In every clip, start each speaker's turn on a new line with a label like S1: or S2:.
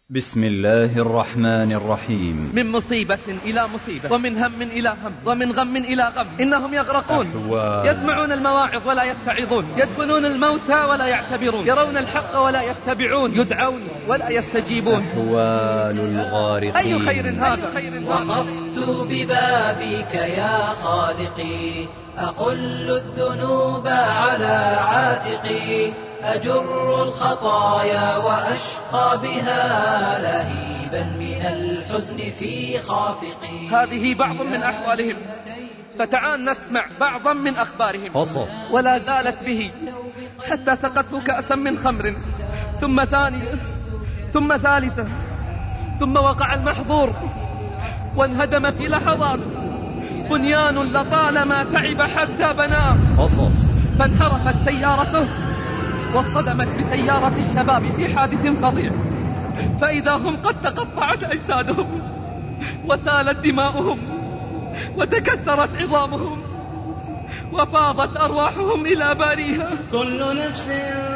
S1: بسم الله الرحمن الرحيم.
S2: من مصيبة إلى مصيبة، ومن هم إلى هم، ومن غم إلى غم، إنهم يغرقون. يسمعون المواعظ ولا يتعظون، يدفنون الموتى ولا يعتبرون، يرون الحق ولا يتبعون، يدعون ولا يستجيبون.
S1: أحوال الغارقين.
S2: أي خير هذا؟
S3: وقفت ببابك يا خالقي، أقل الذنوب على عاتقي، أجر الخطايا وأشقى بها لهيبا من الحزن في خافقي.
S2: هذه بعض من أحوالهم، فتعال نسمع بعضا من أخبارهم.
S1: قصص.
S2: ولا زالت به حتى سقطت كأسا من خمر، ثم ثانية، ثم ثالثة، ثم وقع المحظور وانهدم في لحظات بنيان لطالما تعب حتى بناه.
S1: قصص.
S2: فانحرفت سيارته واصطدمت بسيارة الشباب في حادث فظيع، فإذا هم قد تقطعت أجسادهم وسالت دماؤهم وتكسرت عظامهم وفاضت أرواحهم إلى باريها.
S4: كل نفس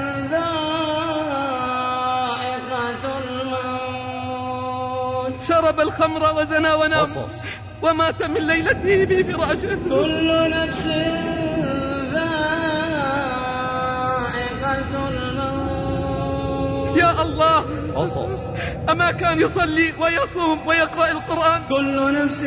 S4: ذائقة الموت.
S2: شرب الخمر وزنى ونام ومات من ليلته في فراشه.
S4: كل نفس ذائقة الموت.
S2: يا الله،
S1: قصص.
S2: أما كان يصلي ويصوم ويقرأ القرآن؟
S4: كل نفس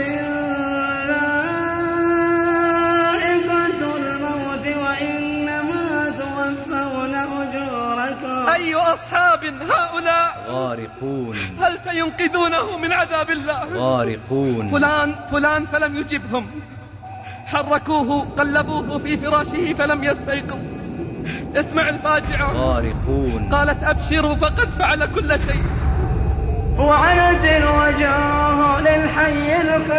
S4: ذائقة الموت وإنما توفون أجوركم.
S2: أي أصحاب هؤلاء؟
S1: غارقون.
S2: هل سينقذونه من عذاب الله؟
S1: غارقون.
S2: فلان فلم يجبهم، حركوه قلبوه في فراشه فلم يستيقظ. اسمع الفاجعة.
S1: غارقون.
S2: قالت أبشروا فقد فعل كل شيء.
S4: وعنت الوجوه للحي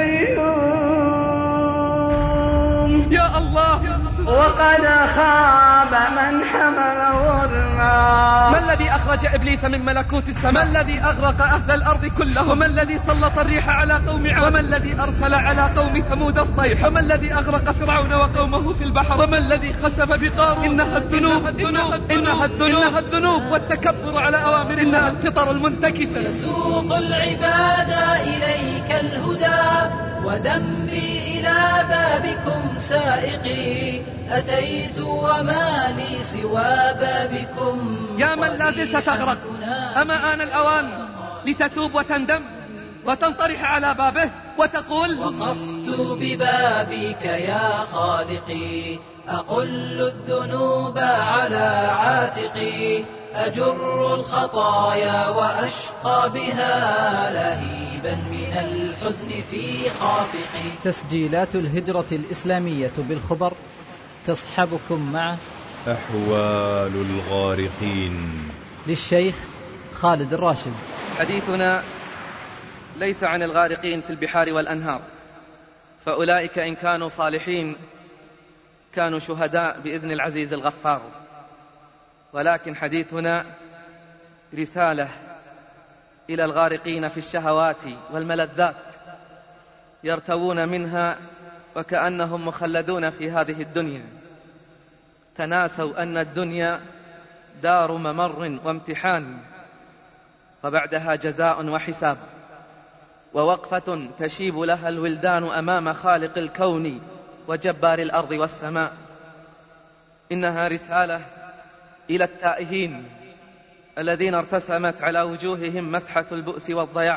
S4: القيوم.
S2: يا الله،
S4: وقد خاب من حمل ظلما.
S2: ما الذي أخرج إبليس من ملكوت السماء؟ ما الذي أغرق أهل الأرض كلهم؟ وما الذي سلط الريح على قوم عاد؟ وما الذي أرسل على قوم ثمود الصيح؟ وما الذي أغرق فرعون وقومه في البحر؟ وما الذي خسف بقارون؟ إنها الذنوب والتكبر على أوامر الله، إنها الفطر المنتكسة.
S3: يسوق العباد إليك الهدى وذنبي إلى بابكم سائقي، أتيت وما لي سوى بابكم.
S2: يا من لا زلت تغرق، أما آن الأوان لتتوب وتندم وتنطرح على بابه وتقول:
S3: وقفت ببابك يا خالقي، أقل الذنوب على عاتقي، أجر الخطايا وأشقى بها لهيبا من الحزن في خافقي.
S5: تسجيلات الهجرة الإسلامية بالخبر تصحبكم مع
S1: أحوال الغارقين
S5: للشيخ خالد الراشد.
S2: حديثنا ليس عن الغارقين في البحار والأنهار، فأولئك إن كانوا صالحين كانوا شهداء بإذن العزيز الغفار، ولكن حديثنا رسالة إلى الغارقين في الشهوات والملذات، يرتوون منها وكأنهم مخلدون في هذه الدنيا، تناسوا أن الدنيا دار ممر وامتحان، وبعدها جزاء وحساب، ووقفة تشيب لها الولدان أمام خالق الكون وجبار الأرض والسماء. إنها رسالة إلى التائهين الذين ارتسمت على وجوههم مسحة البؤس والضياع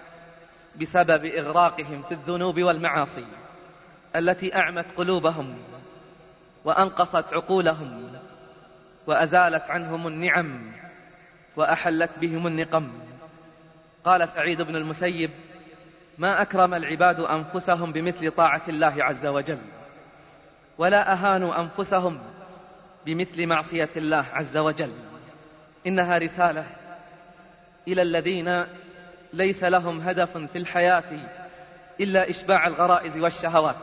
S2: بسبب إغراقهم في الذنوب والمعاصي التي أعمت قلوبهم وأنقصت عقولهم وأزالت عنهم النعم وأحلت بهم النقم. قال سعيد بن المسيب: ما أكرم العباد أنفسهم بمثل طاعة الله عز وجل، ولا أهانوا أنفسهم بمثل معصية الله عز وجل. إنها رسالة إلى الذين ليس لهم هدف في الحياة إلا إشباع الغرائز والشهوات،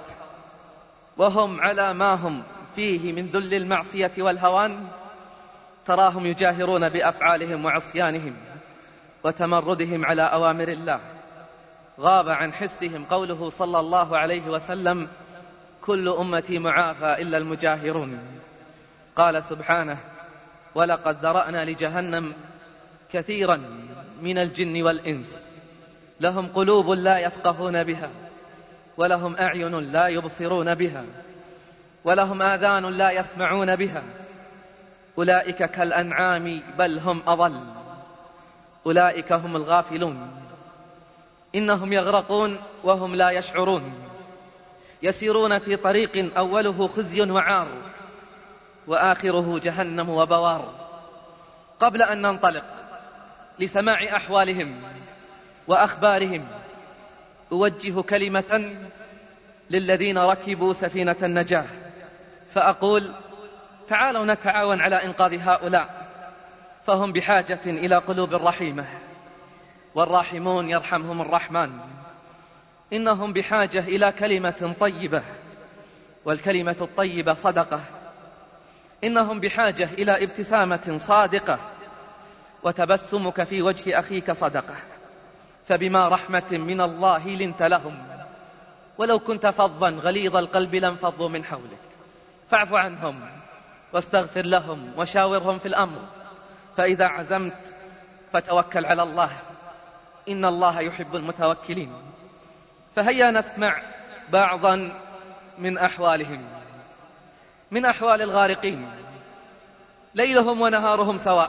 S2: وهم على ما هم فيه من ذل المعصية والهوان، تراهم يجاهرون بأفعالهم وعصيانهم وتمردهم على أوامر الله. غاب عن حسهم قوله صلى الله عليه وسلم: كل أمتي معافى إلا المجاهرون. قال سبحانه: ولقد ذرأنا لجهنم كثيرا من الجن والإنس لهم قلوب لا يفقهون بها، ولهم أعين لا يبصرون بها، ولهم آذان لا يسمعون بها، أولئك كالأنعام بل هم أضل، أولئك هم الغافلون، إنهم يغرقون وهم لا يشعرون، يسيرون في طريق أوله خزي وعار وآخره جهنم وبوار. قبل أن ننطلق لسماع أحوالهم وأخبارهم أوجه كلمة للذين ركبوا سفينة النجاة، فأقول: تعالوا نتعاون على إنقاذ هؤلاء، فهم بحاجة إلى قلوب رحيمة، والراحمون يرحمهم الرحمن. إنهم بحاجة إلى كلمة طيبة، والكلمة الطيبة صدقة. إنهم بحاجة إلى ابتسامة صادقة، وتبسمك في وجه أخيك صدقة. فبما رحمة من الله لنت لهم، ولو كنت فظا غليظ القلب لانفضوا من حولك، فاعف عنهم واستغفر لهم وشاورهم في الأمر، فإذا عزمت فتوكل على الله، إن الله يحب المتوكلين. فهيا نسمع بعضا من أحوالهم. من أحوال الغارقين: ليلهم ونهارهم سواء،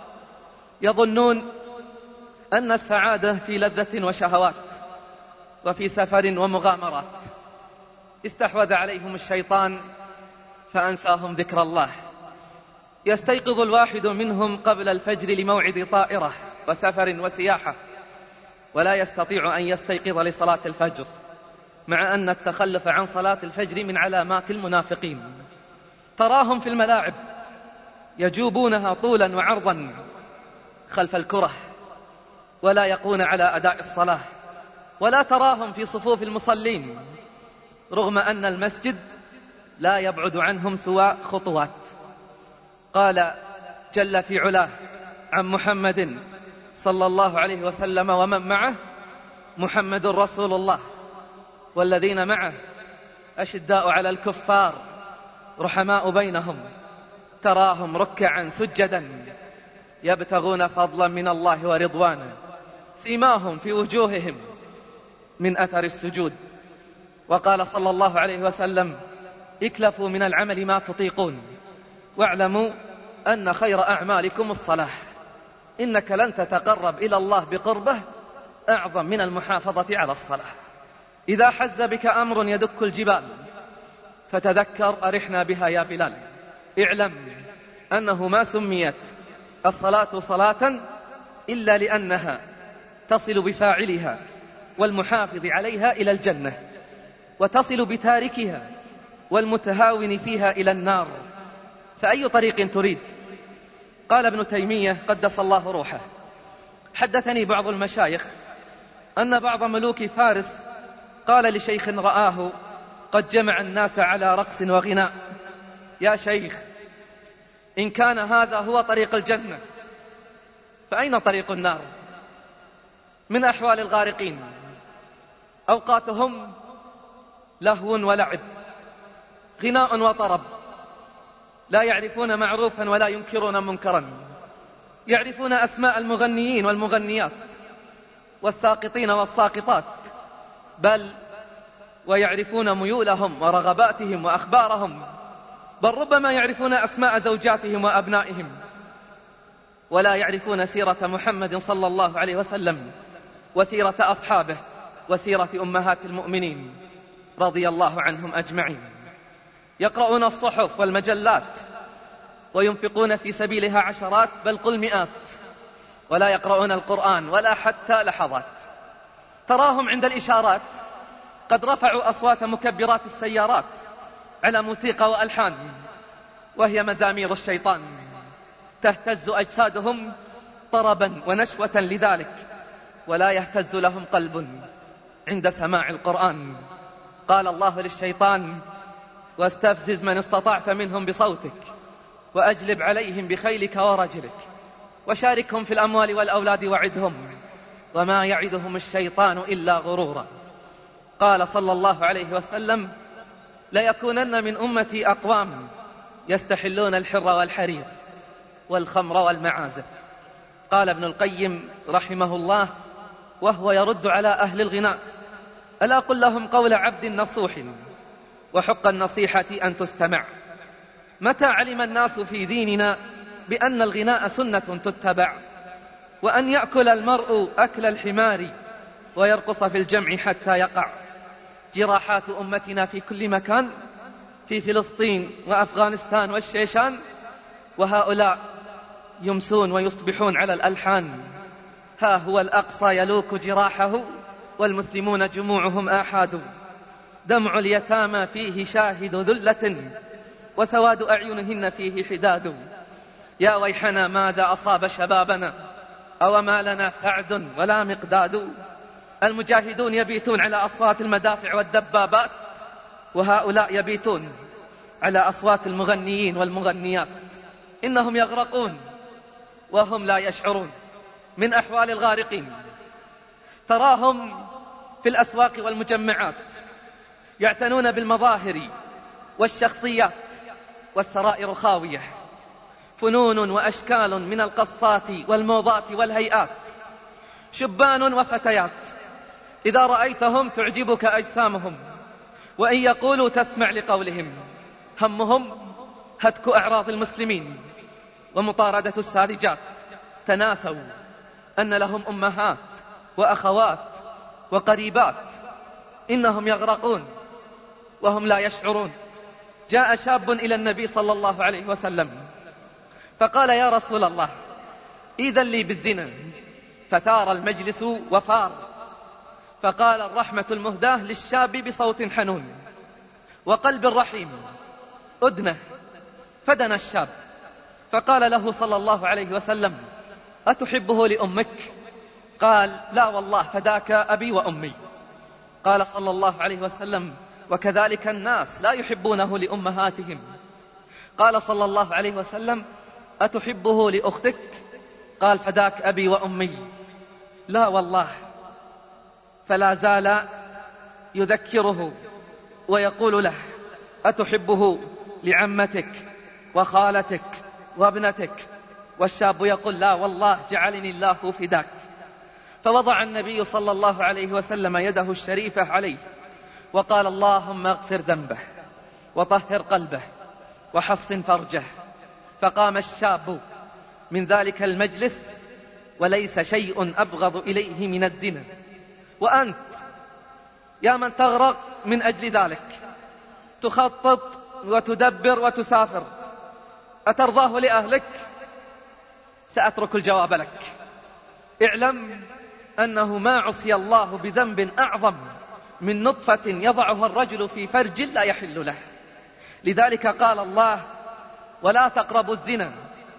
S2: يظنون أن السعادة في لذة وشهوات، وفي سفر ومغامرات. استحوذ عليهم الشيطان فأنساهم ذكر الله. يستيقظ الواحد منهم قبل الفجر لموعد طائرة وسفر وسياحة، ولا يستطيع أن يستيقظ لصلاة الفجر، مع أن التخلف عن صلاة الفجر من علامات المنافقين. تراهم في الملاعب يجوبونها طولا وعرضا خلف الكرة، ولا يقون على أداء الصلاة، ولا تراهم في صفوف المصلين، رغم أن المسجد لا يبعد عنهم سوى خطوات. قال جل في علاه عن محمد صلى الله عليه وسلم ومن معه: محمد رسول الله والذين معه أشداء على الكفار رحماء بينهم، تراهم ركعا سجدا يبتغون فضلا من الله ورضوانا، سيماهم في وجوههم من أثر السجود. وقال صلى الله عليه وسلم: اكلفوا من العمل ما تطيقون، واعلموا أن خير أعمالكم الصلاة، إنك لن تتقرب إلى الله بقربه أعظم من المحافظة على الصلاة. إذا حز بك أمر يدك الجبال فتذكر أرحنا بها يا بلال، اعلم أنه ما سميت الصلاة صلاة إلا لأنها تصل بفاعلها والمحافظ عليها إلى الجنة، وتصل بتاركها والمتهاون فيها إلى النار، فأي طريق تريد؟ قال ابن تيمية قدس الله روحه: حدثني بعض المشايخ أن بعض ملوك فارس قال لشيخ رآه قد جمع الناس على رقص وغناء: يا شيخ، إن كان هذا هو طريق الجنة فأين طريق النار؟ من أحوال الغارقين: أوقاتهم لهو ولعب، غناء وطرب، لا يعرفون معروفا ولا ينكرون منكرا، يعرفون أسماء المغنيين والمغنيات والساقطين والساقطات، بل ويعرفون ميولهم ورغباتهم وأخبارهم، بل ربما يعرفون أسماء زوجاتهم وأبنائهم، ولا يعرفون سيرة محمد صلى الله عليه وسلم وسيرة أصحابه وسيرة أمهات المؤمنين رضي الله عنهم أجمعين. يقرؤون الصحف والمجلات وينفقون في سبيلها عشرات بل قل مئات، ولا يقرؤون القرآن ولا حتى لحظات. تراهم عند الإشارات قد رفعوا أصوات مكبرات السيارات على موسيقى وألحان، وهي مزامير الشيطان، تهتز أجسادهم طربا ونشوة لذلك، ولا يهتز لهم قلب عند سماع القرآن. قال الله للشيطان: واستفزز من استطعت منهم بصوتك وأجلب عليهم بخيلك ورجلك وشاركهم في الأموال والأولاد وعدهم وما يعدهم الشيطان إلا غرورا. قال صلى الله عليه وسلم: ليكونن من أمتي أقوام يستحلون الحر والحرير والخمر والمعازف. قال ابن القيم رحمه الله وهو يرد على أهل الغناء: ألا قل لهم قول عبد نصوح وحق النصيحة أن تستمع. متى علم الناس في ديننا بأن الغناء سنة تتبع، وأن يأكل المرء أكل الحمار ويرقص في الجمع حتى يقع. جراحات أمتنا في كل مكان، في فلسطين وأفغانستان والشيشان، وهؤلاء يمسون ويصبحون على الألحان. ها هو الأقصى يلوك جراحه والمسلمون جموعهم آحاد. دمع اليتامى فيه شاهد ذلة وسواد أعينهن فيه حداد. يا ويحنا ماذا أصاب شبابنا أو ما لنا سعد ولا مقداد. المجاهدون يبيتون على أصوات المدافع والدبابات، وهؤلاء يبيتون على أصوات المغنيين والمغنيات. إنهم يغرقون وهم لا يشعرون. من أحوال الغارقين تراهم في الأسواق والمجمعات يعتنون بالمظاهر والشخصيات، والسرائر خاوية. فنون وأشكال من القصات والموضات والهيئات، شبان وفتيات، إذا رأيتهم تعجبك أجسامهم، وإن يقولوا تسمع لقولهم. همهم هتك أعراض المسلمين ومطاردة الساذجات. تناسوا أن لهم أمهات وأخوات وقريبات. إنهم يغرقون وهم لا يشعرون. جاء شاب إلى النبي صلى الله عليه وسلم فقال: يا رسول الله، إذن لي بالزنا. فتار المجلس وفار. فقال الرحمة المهداة للشاب بصوت حنون وقلب رحيم: أدنه. فدنا الشاب فقال له صلى الله عليه وسلم: أتحبه لأمك؟ قال: لا والله، فداك أبي وأمي. قال صلى الله عليه وسلم: وكذلك الناس لا يحبونه لأمهاتهم. قال صلى الله عليه وسلم: أتحبه لأختك؟ قال: فداك أبي وأمي. لا والله. فلا زال يذكره ويقول له: أتحبه لعمتك وخالتك وابنتك؟ والشاب يقول: لا والله، جعلني الله فداك. فوضع النبي صلى الله عليه وسلم يده الشريفة عليه وقال: اللهم اغفر ذنبه وطهر قلبه وحصن فرجه. فقام الشاب من ذلك المجلس وليس شيء أبغض إليه من الزنا. وأنت يا من تغرق من أجل ذلك، تخطط وتدبر وتسافر، أترضاه لأهلك؟ سأترك الجواب لك. اعلم أنه ما عصي الله بذنب أعظم من نطفة يضعها الرجل في فرج لا يحل له. لذلك قال الله: ولا تقربوا الزنا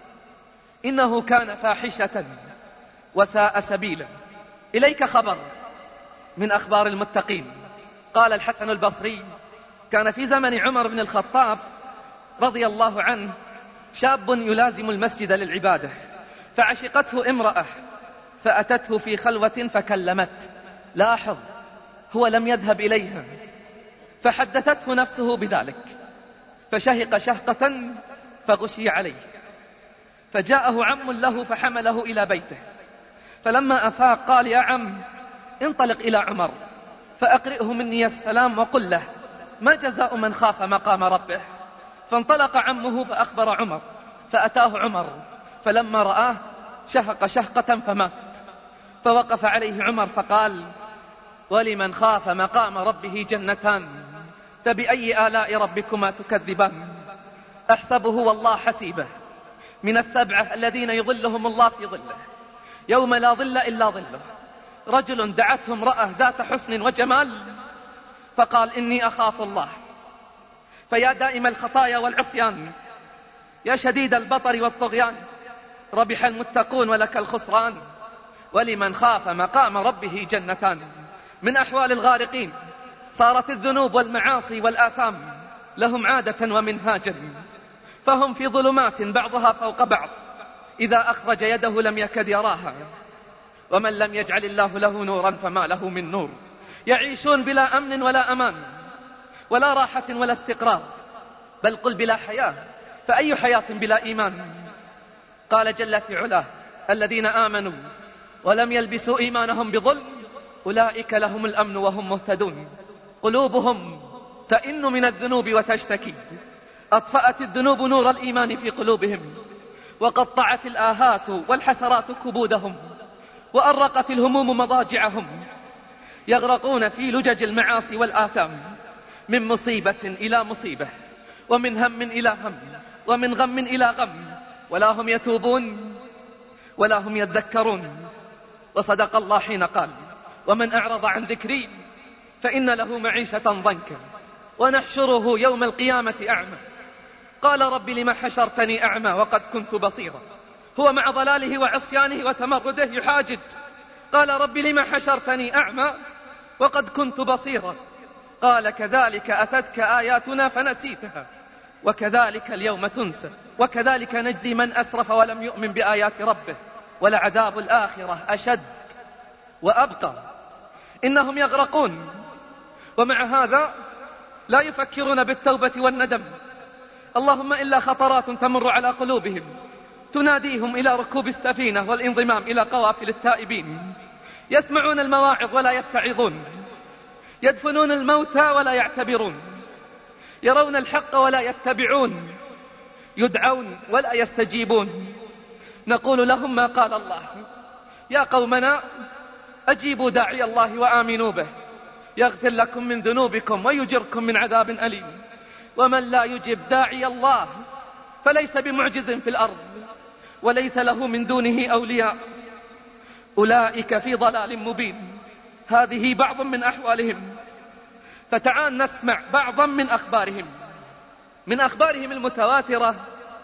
S2: إنه كان فاحشة وساء سبيلا. إليك خبر من أخبار المتقين. قال الحسن البصري: كان في زمن عمر بن الخطاب رضي الله عنه شاب يلازم المسجد للعبادة، فعشقته امرأة فأتته في خلوة فكلمت. لاحظ، هو لم يذهب إليها، فحدثته نفسه بذلك، فشهق شهقة فغشي عليه، فجاءه عم له فحمله إلى بيته. فلما أفاق قال: يا عم، انطلق إلى عمر فأقرئه مني السلام وقل له: ما جزاء من خاف مقام ربه؟ فانطلق عمه فأخبر عمر، فأتاه عمر، فلما رآه شهق شهقة فمات. فوقف عليه عمر فقال: ولمن خاف مقام ربه جنتان، فبأي آلاء ربكما تكذبان؟ أحسبه والله حسيبه من السبعة الذين يظلهم الله في ظله يوم لا ظل إلا ظله. رجل دعته امرأة ذات حسن وجمال فقال: إني أخاف الله. فيا دائم الخطايا والعصيان، يا شديد البطر والطغيان، ربح المتقون ولك الخسران. ولمن خاف مقام ربه جنتان. من أحوال الغارقين صارت الذنوب والمعاصي والآثام لهم عادة ومنهاجا، فهم في ظلمات بعضها فوق بعض، إذا أخرج يده لم يكد يراها. ومن لم يجعل الله له نورا فما له من نور. يعيشون بلا أمن ولا أمان ولا راحة ولا استقرار، بل قل بلا حياة، فأي حياة بلا إيمان؟ قال جل في علاه: الذين آمنوا ولم يلبسوا إيمانهم بظلم أولئك لهم الأمن وهم مهتدون. قلوبهم تئن من الذنوب وتشتكي، أطفأت الذنوب نور الإيمان في قلوبهم، وقطعت الآهات والحسرات كبودهم، وأرقت الهموم مضاجعهم، يغرقون في لجج المعاصي والآثام، من مصيبة إلى مصيبة، ومن هم إلى هم، ومن غم إلى غم، ولا هم يتوبون ولا هم يذكرون. وصدق الله حين قال: ومن أعرض عن ذكري فإن له معيشة ضنكا ونحشره يوم القيامة أعمى. قال: رب لم حشرتني أعمى وقد كنت بصيرا. هو مع ضلاله وعصيانه وتمرده يحاجج، قال: رب لم حشرتني أعمى وقد كنت بصيرا. قال: كذلك أتتك آياتنا فنسيتها وكذلك اليوم تنسى. وكذلك نجزي من أسرف ولم يؤمن بآيات ربه، ولعذاب الآخرة أشد وأبقى. إنهم يغرقون، ومع هذا لا يفكرون بالتوبة والندم، اللهم إلا خطرات تمر على قلوبهم تناديهم إلى ركوب السفينة والانضمام إلى قوافل التائبين. يسمعون المواعظ ولا يتعظون، يدفنون الموتى ولا يعتبرون، يرون الحق ولا يتبعون، يدعون ولا يستجيبون. نقول لهم ما قال الله: يا قومنا أجيبوا داعي الله وآمنوا به يغفر لكم من ذنوبكم ويجركم من عذاب أليم. ومن لا يجب داعي الله فليس بمعجز في الأرض وليس له من دونه أولياء، أولئك في ضلال مبين. هذه بعض من أحوالهم، فتعال نسمع بعضا من أخبارهم. من أخبارهم المتواترة: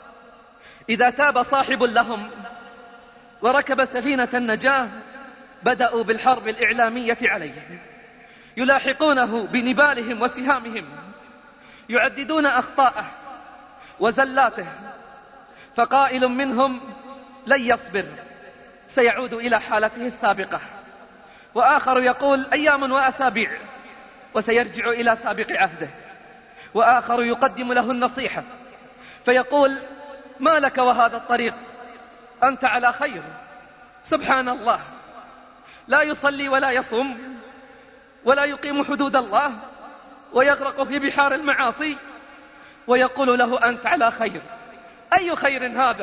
S2: إذا تاب صاحب لهم وركب سفينة النجاة بدأوا بالحرب الإعلامية عليه، يلاحقونه بنبالهم وسهامهم، يعددون أخطاءه وزلاته، فقائل منهم لن يصبر سيعود إلى حالته السابقة، وآخر يقول أيام وأسابيع وسيرجع إلى سابق عهده، وآخر يقدم له النصيحة فيقول ما لك وهذا الطريق، أنت على خير. سبحان الله، لا يصلي ولا يصوم ولا يقيم حدود الله ويغرق في بحار المعاصي، ويقول له أنت على خير. أي خير هذا؟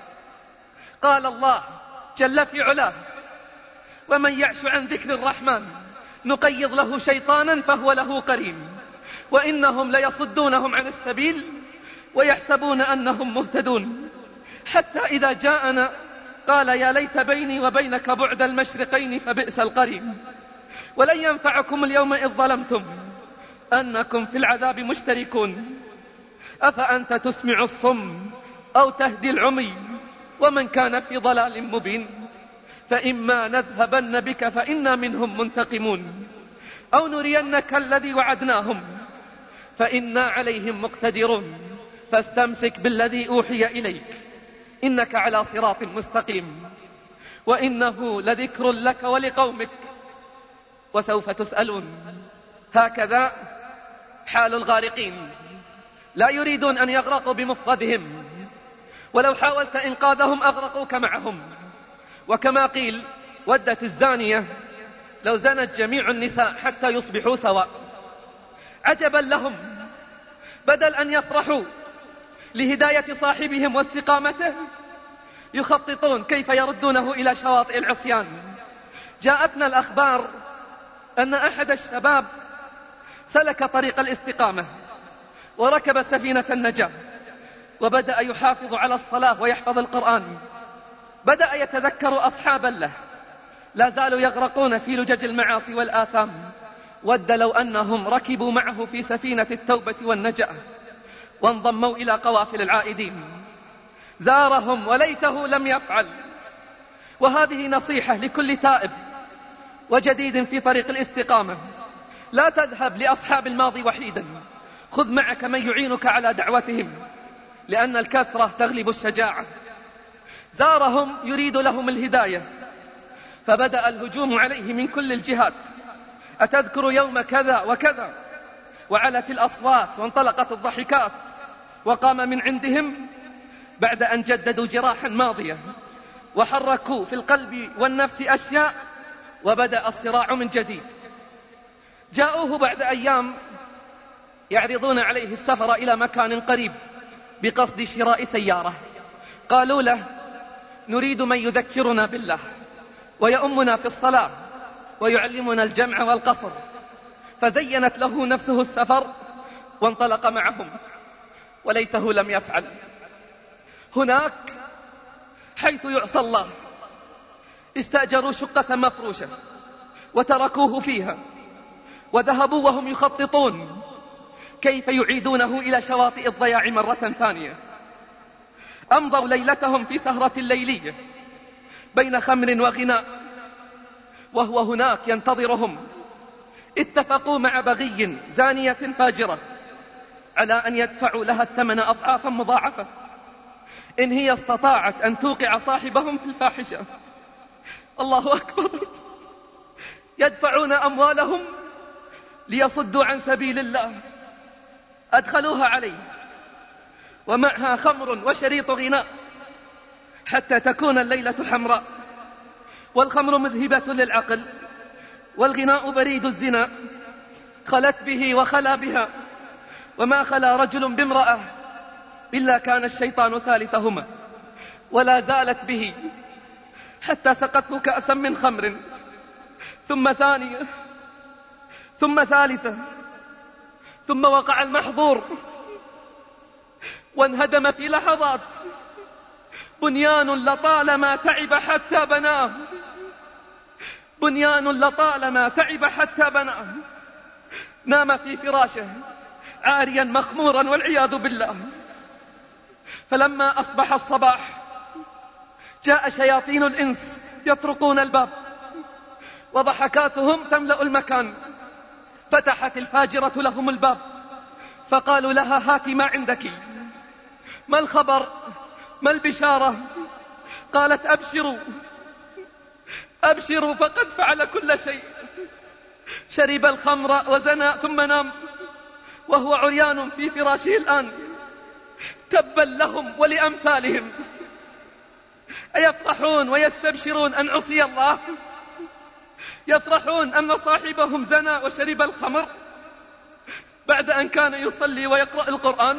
S2: قال الله جل في علاه: ومن يعش عن ذكر الرحمن نقيض له شيطانا فهو له قرين وإنهم ليصدونهم عن السبيل ويحسبون أنهم مهتدون، حتى إذا جاءنا قال يا ليت بيني وبينك بعد المشرقين فبئس القرين. ولن ينفعكم اليوم إذ ظلمتم أنكم في العذاب مشتركون، أفأنت تسمع الصم أو تهدي العمي ومن كان في ضلال مبين. فإما نذهبن بك فإنا منهم منتقمون أو نرينك الذي وعدناهم فإنا عليهم مقتدرون فاستمسك بالذي أوحي إليك إنك على صراط مستقيم وإنه لذكر لك ولقومك وسوف تسألون. هكذا حال الغارقين، لا يريدون أن يغرقوا بمفردهم، ولو حاولت إنقاذهم أغرقوك معهم. وكما قيل ودت الزانية لو زنت جميع النساء حتى يصبحوا سواء. عجبا لهم، بدل أن يفرحوا لهداية صاحبهم واستقامته يخططون كيف يردونه إلى شواطئ العصيان. جاءتنا الأخبار أن أحد الشباب سلك طريق الاستقامة وركب سفينة النجاة وبدأ يحافظ على الصلاة ويحفظ القرآن، بدأ يتذكر أصحابا له لا زالوا يغرقون في لجج المعاصي والآثام. ود لو أنهم ركبوا معه في سفينة التوبة والنجاة وانضموا إلى قوافل العائدين. زارهم وليته لم يفعل. وهذه نصيحة لكل تائب وجديد في طريق الاستقامة: لا تذهب لأصحاب الماضي وحيدا، خذ معك من يعينك على دعوتهم، لأن الكثرة تغلب الشجاعة. زارهم يريد لهم الهداية، فبدأ الهجوم عليه من كل الجهات: أتذكر يوم كذا وكذا؟ وعلت الأصوات وانطلقت الضحكات. وقام من عندهم بعد أن جددوا جراحا ماضية وحركوا في القلب والنفس أشياء، وبدأ الصراع من جديد. جاءوه بعد أيام يعرضون عليه السفر إلى مكان قريب بقصد شراء سيارة. قالوا له: نريد من يذكرنا بالله ويؤمنا في الصلاة ويعلمنا الجمع والقصر. فزينت له نفسه السفر وانطلق معهم، وليته لم يفعل. هناك حيث يعصى الله استأجروا شقة مفروشة وتركوه فيها، وذهبوا وهم يخططون كيف يعيدونه إلى شواطئ الضياع مرة ثانية. أمضوا ليلتهم في سهرة ليلية بين خمر وغناء، وهو هناك ينتظرهم. اتفقوا مع بغي زانية فاجرة على أن يدفعوا لها الثمن أضعافا مضاعفة إن هي استطاعت أن توقع صاحبهم في الفاحشة. الله أكبر! يدفعون أموالهم ليصدوا عن سبيل الله. أدخلوها عليه ومعها خمر وشريط غناء حتى تكون الليلة حمراء، والخمر مذهبة للعقل، والغناء بريد الزنا. خلت به وخلا بها، وما خلا رجل بامرأة إلا كان الشيطان ثالثهما، ولا زالت به حتى سقته كأسا من خمر، ثم ثانية، ثم ثالثة، ثم وقع المحظور وانهدم في لحظات. بنيان لطالما تعب حتى بناه، بنيان لطالما تعب حتى بناه. نام في فراشه عاريا مخمورا والعياذ بالله. فلما أصبح الصباح جاء شياطين الإنس يطرقون الباب، وضحكاتهم تملأ المكان. فتحت الفاجرة لهم الباب فقالوا لها: هاتي ما عندك، ما الخبر، ما البشارة؟ قالت: أبشروا أبشروا فقد فعل كل شيء. شرب الخمر وزنى ثم نام وهو عريان في فراشه الآن. تبا لهم ولأمثالهم، أيفرحون ويستبشرون أن عصي الله؟ يفرحون أن صاحبهم زنى وشرب الخمر بعد أن كان يصلي ويقرأ القرآن؟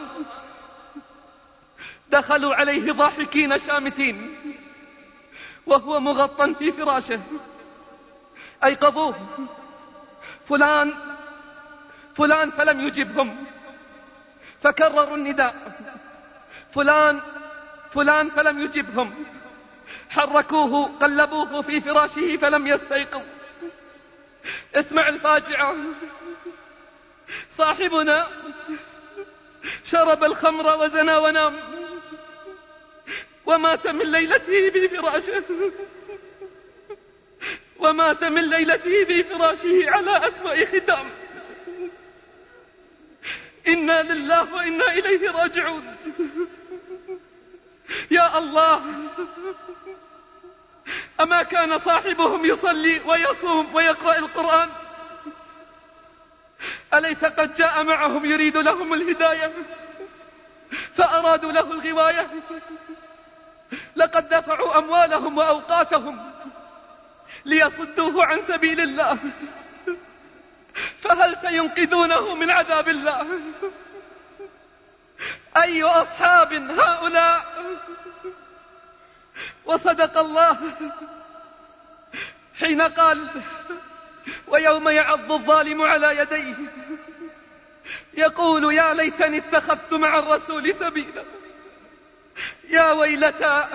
S2: دخلوا عليه ضاحكين شامتين وهو مغطى في فراشه. أيقظوه: فلان فلان، فلم يجبهم. فكرروا النداء: فلان فلان، فلم يجبهم. حركوه قلبوه في فراشه فلم يستيقظ. اسمع الفاجعة: صاحبنا شرب الخمر وزنى ونام ومات من ليلته في فراشه، ومات من ليلته في فراشه على أسوأ ختام. إنا لله وإنا إليه راجعون. يا الله، أما كان صاحبهم يصلي ويصوم ويقرأ القرآن؟ أليس قد جاء معهم يريد لهم الهداية فأرادوا له الغواية؟ لقد دفعوا أموالهم وأوقاتهم ليصدوه عن سبيل الله، فهل سينقذونه من عذاب الله؟ أي أصحاب هؤلاء؟ وصدق الله حين قال: ويوم يعض الظالم على يديه يقول يا ليتني اتخذت مع الرسول سبيلا، يا ويلتى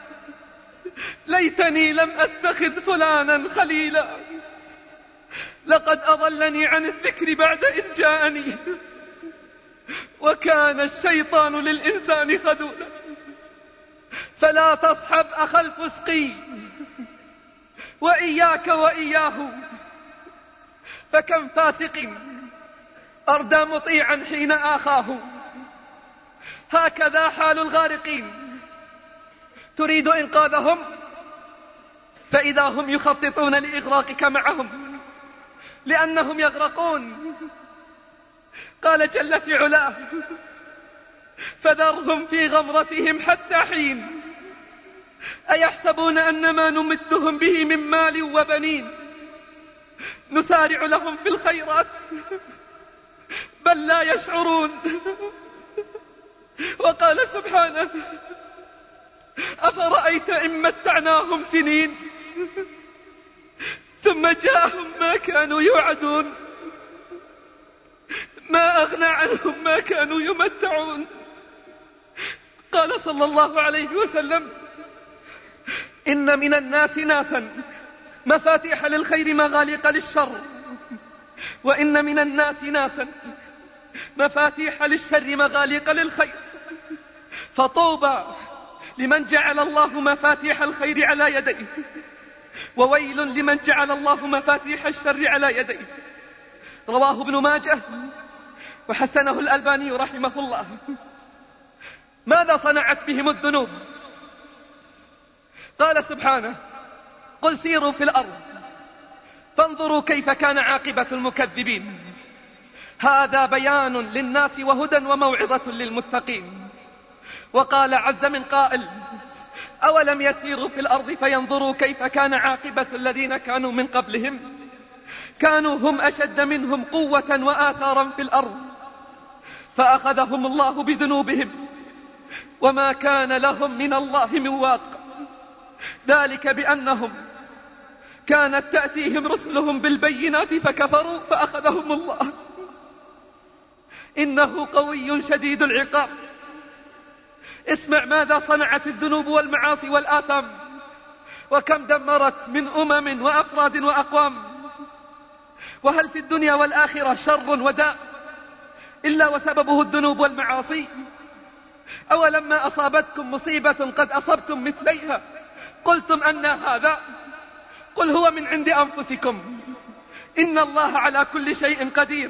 S2: ليتني لم أتخذ فلانا خليلا، لقد أضلني عن الذكر بعد إذ جاءني، وكان الشيطان للإنسان خذولا. فلا تصحب أخا الفسقي، وإياك وإياه، فكم فاسق أردى مطيعا حين آخاه. هكذا حال الغارقين. تريد إنقاذهم فإذا هم يخططون لإغراقك معهم لأنهم يغرقون. قال جل في علاه: فذرهم في غمرتهم حتى حين. أيحسبون أن ما نمدهم به من مال وبنين نسارع لهم في الخيرات بل لا يشعرون. وقال سبحانه أفرأيت إن متعناهم سنين ثم جاءهم ما كانوا يوعدون ما أغنى عنهم ما كانوا يمتعون. قال صلى الله عليه وسلم إن من الناس ناسا مفاتيح للخير مغاليق للشر، وإن من الناس ناسا مفاتيح للشر مغاليق للخير، فطوبى لمن جعل الله مفاتيح الخير على يديه، وويل لمن جعل الله مفاتيح الشر على يديه. رواه ابن ماجه وحسنه الألباني رحمه الله. ماذا صنعت بهم الذنوب؟ قال سبحانه قل سيروا في الأرض فانظروا كيف كان عاقبة المكذبين. هذا بيان للناس وهدى وموعظة للمتقين. وقال عز من قائل أولم يسيروا في الأرض فينظروا كيف كان عاقبة الذين كانوا من قبلهم كانوا هم أشد منهم قوة وآثارا في الأرض فأخذهم الله بذنوبهم وما كان لهم من الله من واق. ذلك بأنهم كانت تأتيهم رسلهم بالبينات فكفروا فأخذهم الله إنه قوي شديد العقاب. اسمع ماذا صنعت الذنوب والمعاصي والآثام وكم دمرت من أمم وأفراد وأقوام. وهل في الدنيا والآخرة شر وداء إلا وسببه الذنوب والمعاصي؟ أولما أصابتكم مصيبة قد أصبتم مثليها قلتم أن هذا؟ قل هو من عند أنفسكم إن الله على كل شيء قدير.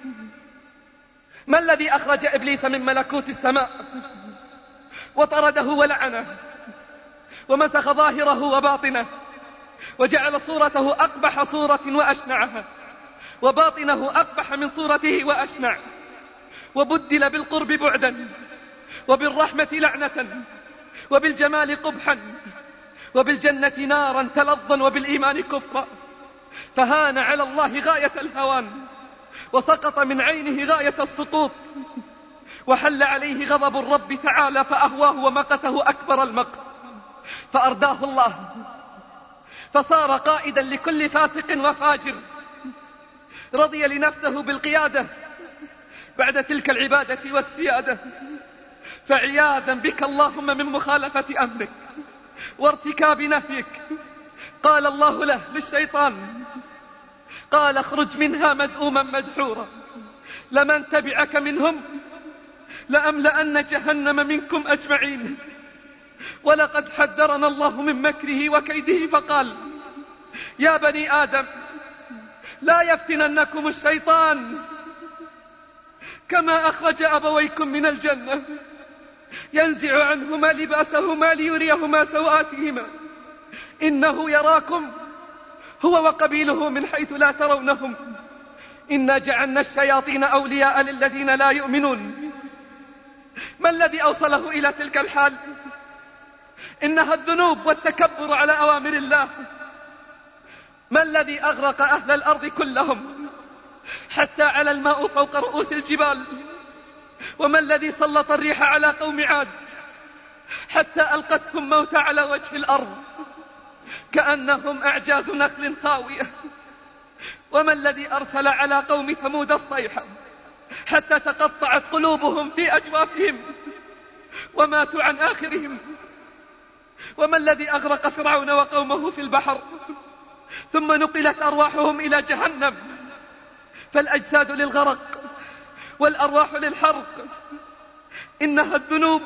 S2: ما الذي أخرج إبليس من ملكوت السماء وطرده ولعنه ومسخ ظاهره وباطنه وجعل صورته أقبح صورة وأشنعها وباطنه أقبح من صورته وأشنع، وبدل بالقرب بعدا وبالرحمة لعنة وبالجمال قبحا وبالجنة نارا تلظا وبالإيمان كفرا، فهان على الله غاية الهوان وسقط من عينه غاية السقوط، وحل عليه غضب الرب تعالى فأهواه ومقته أكبر المقت، فأرداه الله فصار قائدا لكل فاسق وفاجر، رضي لنفسه بالقيادة بعد تلك العبادة والسيادة. فعياذا بك اللهم من مخالفة أمرك وارتكاب نهيك. قال الله له للشيطان قال اخرج منها مذءوما مدحورا لمن تبعك منهم لأملأن جهنم منكم أجمعين. ولقد حذرنا الله من مكره وكيده فقال يا بني آدم لا يفتننكم الشيطان كما أخرج أبويكم من الجنة ينزع عنهما لباسهما ليريهما سوآتهما إنه يراكم هو وقبيله من حيث لا ترونهم إنا جعلنا الشياطين أولياء للذين لا يؤمنون. ما الذي أوصله إلى تلك الحال؟ إنها الذنوب والتكبر على أوامر الله. ما الذي أغرق أهل الأرض كلهم حتى على الماء فوق رؤوس الجبال؟ وما الذي سلط الريح على قوم عاد حتى ألقتهم موتى على وجه الأرض كأنهم أعجاز نخل خاوية؟ وما الذي أرسل على قوم ثمود الصيحة حتى تقطعت قلوبهم في أجوافهم وماتوا عن آخرهم؟ وما الذي أغرق فرعون وقومه في البحر ثم نقلت أرواحهم إلى جهنم؟ فالأجساد للغرق والأرواح للحرق. إنها الذنوب.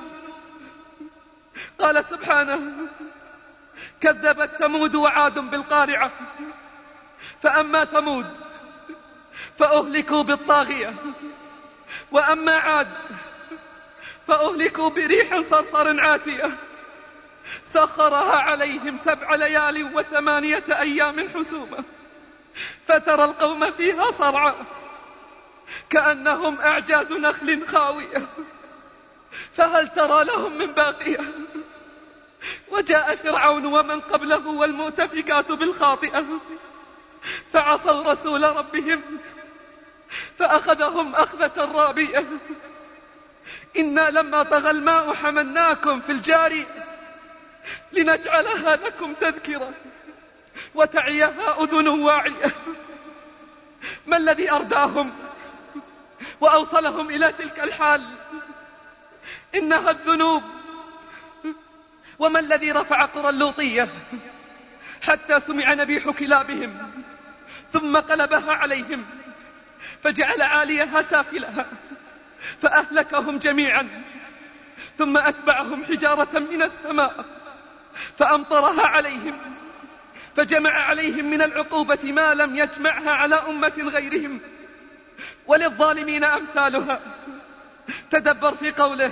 S2: قال سبحانه كذبت ثمود وعاد بالقارعة فأما ثمود فأهلكوا بالطاغية وأما عاد فأهلكوا بريح صرصر عاتية سخرها عليهم 7 ليال و8 أيام حسوما فترى القوم فيها صرعى كأنهم أعجاز نخل خاوية فهل ترى لهم من باقية؟ وجاء فرعون ومن قبله والمؤتفكات بالخاطئة فعصوا رسول ربهم فأخذهم أخذة رابية. إنا لما طغى الماء حملناكم في الجاري لنجعلها لكم تذكرة وتعيها أذن واعية. ما الذي أرداهم وأوصلهم إلى تلك الحال؟ إنها الذنوب. وما الذي رفع قرى اللوطية حتى سمع نبيح كلابهم ثم قلبها عليهم فجعل عاليها سافلها فأهلكهم جميعا ثم أتبعهم حجارة من السماء فأمطرها عليهم فجمع عليهم من العقوبة ما لم يجمعها على أمة غيرهم. وللظالمين أمثالها. تدبر في قوله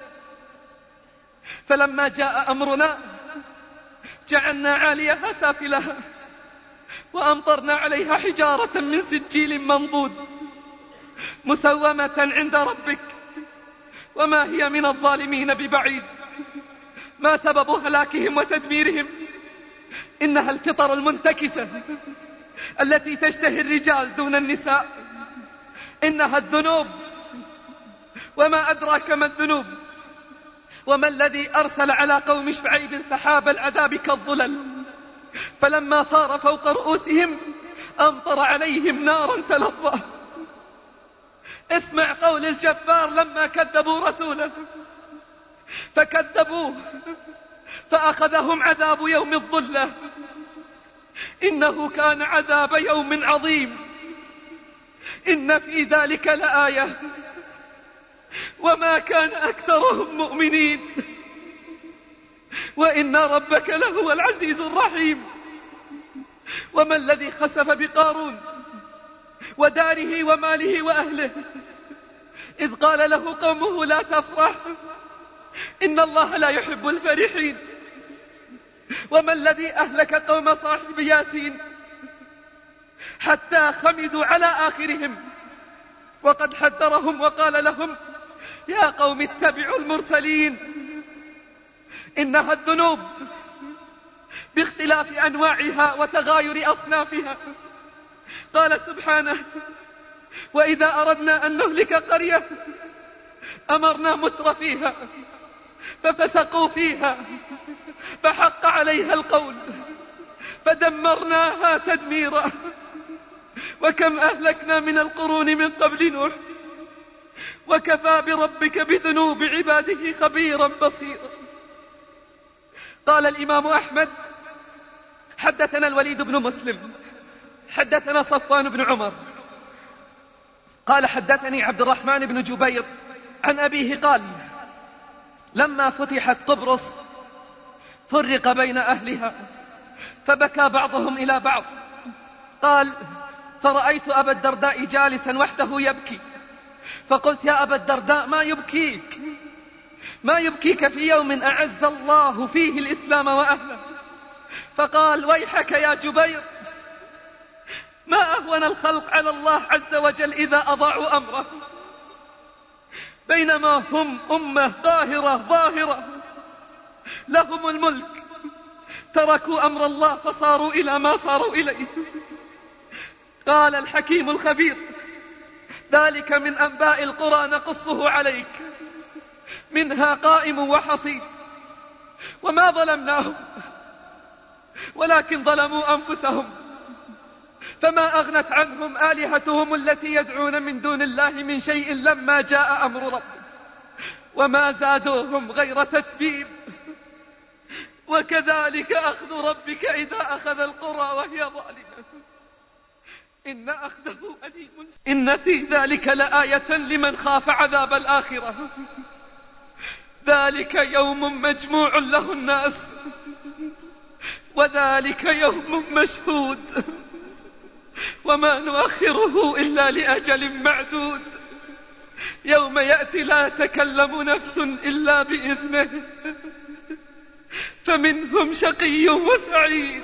S2: فلما جاء أمرنا جعلنا عاليها سافلها وأمطرنا عليها حجارة من سجيل منضود مسومة عند ربك وما هي من الظالمين ببعيد. ما سبب هلاكهم وتدميرهم؟ إنها الفطر المنتكسة التي تشتهي الرجال دون النساء. إنها الذنوب. وما أدراك ما الذنوب؟ وما الذي أرسل على قوم شعيب سحاب العذاب كالظلل فلما صار فوق رؤوسهم أمطر عليهم نارا تلظى. اسمع قول الجبار لما كذبوا رسوله فكذبوه فأخذهم عذاب يوم الظلة. إنه كان عذاب يوم عظيم. إن في ذلك لآية وما كان أكثرهم مؤمنين وإن ربك لهو العزيز الرحيم. وما الذي خسف بقارون وداره وماله وأهله إذ قال له قومه لا تفرح إن الله لا يحب الفرحين. وما الذي أهلك قوم صاحب ياسين حتى خمدوا على آخرهم وقد حذرهم وقال لهم يا قوم اتبعوا المرسلين. إنها الذنوب باختلاف أنواعها وتغاير أصنافها. قال سبحانه وإذا أردنا أن نهلك قرية أمرنا متر فيها ففسقوا فيها فحق عليها القول فدمرناها تدميرا. وكم أهلكنا من القرون من قبل نوح وكفى بربك بذنوب عباده خبيرا بصيرا. قال الإمام أحمد حدثنا الوليد بن مسلم حدثنا صفوان بن عمر قال حدثني عبد الرحمن بن جبير عن أبيه قال لما فتحت قبرص فرق بين أهلها فبكى بعضهم إلى بعض. قال فرأيت أبا الدرداء جالسا وحده يبكي فقلت يا أبا الدرداء ما يبكيك في يوم أعز الله فيه الإسلام وأهله؟ فقال ويحك يا جبير ما أهون الخلق على الله عز وجل إذا أضاعوا أمره. بينما هم أمة قاهرة ظاهرة لهم الملك تركوا أمر الله فصاروا إلى ما صاروا إليه. قال الحكيم الخبير ذلك من أنباء القرى نقصه عليك منها قائم وحصيد. وما ظلمناهم ولكن ظلموا أنفسهم فما أغنت عنهم آلهتهم التي يدعون من دون الله من شيء لما جاء أمر ربهم وما زادوهم غير تتبيب. وكذلك أخذ ربك إذا أخذ القرى وهي ظالمة إن أخذه أليم. إن في ذلك لآية لمن خاف عذاب الآخرة. ذلك يوم مجموع له الناس وذلك يوم مشهود وما نؤخره إلا لأجل معدود. يوم يأتي لا تكلم نفس إلا بإذنه فمنهم شقي وسعيد.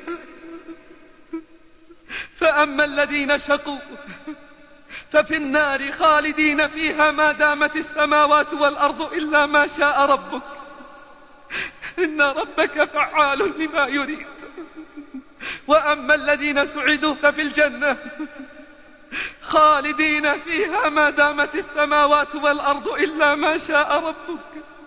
S2: فأما الذين شقوا ففي النار خالدين فيها ما دامت السماوات والأرض إلا ما شاء ربك إن ربك فعال لما يريد. وأما الذين سعدوا ففي الجنة خالدين فيها ما دامت السماوات والأرض إلا ما شاء ربك.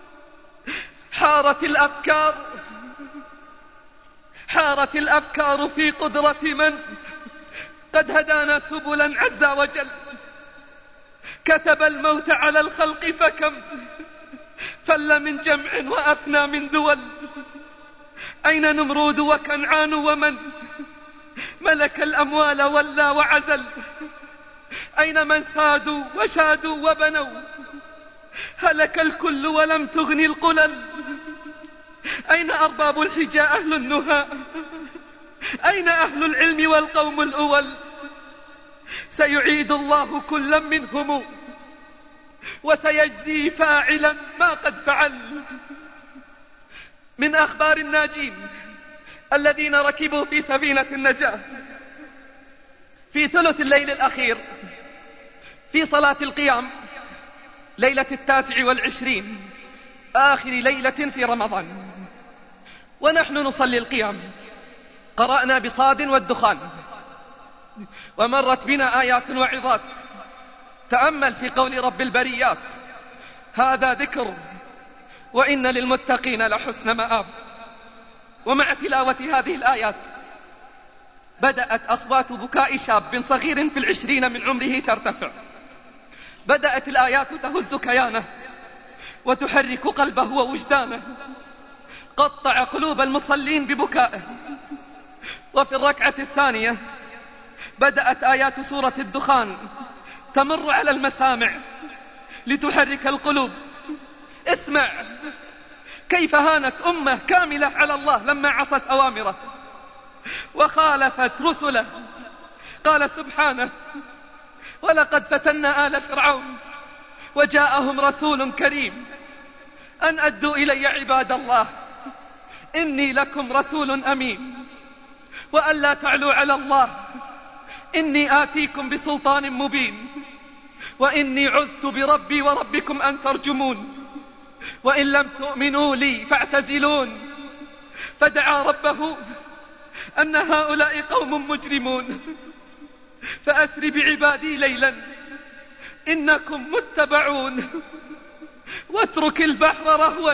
S2: حارت الأفكار في قدرة من قد هدانا سبلا عز وجل. كتب الموت على الخلق فكم فل من جمع وأفنى من دول. أين نمرود وكنعان ومن ملك الأموال ولا وعزل؟ أين من سادوا وشادوا وبنوا؟ هلك الكل ولم تغني القلل. أين أرباب الحجى أهل النهى؟ أين أهل العلم والقوم الأول؟ سيعيد الله كلا منهم وسيجزي فاعلا ما قد فعل. من أخبار الناجين الذين ركبوا في سفينة النجاة في ثلث الليل الأخير في صلاة القيام ليلة 29 آخر ليلة في رمضان، ونحن نصلي القيام قرأنا بصاد والدخان، ومرت بنا آيات وعظات. تأمل في قول رب البريات: هذا ذكر وإن للمتقين لحسن مآب. ومع تلاوة هذه الآيات بدأت أصوات بكاء شاب صغير في 20 من عمره ترتفع. بدأت الآيات تهز كيانه وتحرك قلبه ووجدانه. قطع قلوب المصلين ببكائه. وفي الركعة الثانية بدأت آيات سورة الدخان تمر على المسامع لتحرك القلوب. اسمع كيف هانت أمة كاملة على الله لما عصت أوامره وخالفت رسله. قال سبحانه: ولقد فتنا آل فرعون وجاءهم رسول كريم أن أدوا إلي عباد الله إني لكم رسول أمين وأن لا تعلوا على الله إني آتيكم بسلطان مبين وإني عذت بربي وربكم أن ترجمون وإن لم تؤمنوا لي فاعتزلون. فدعا ربه أن هؤلاء قوم مجرمون فأسر بعبادي ليلا إنكم متبعون واترك البحر رهوا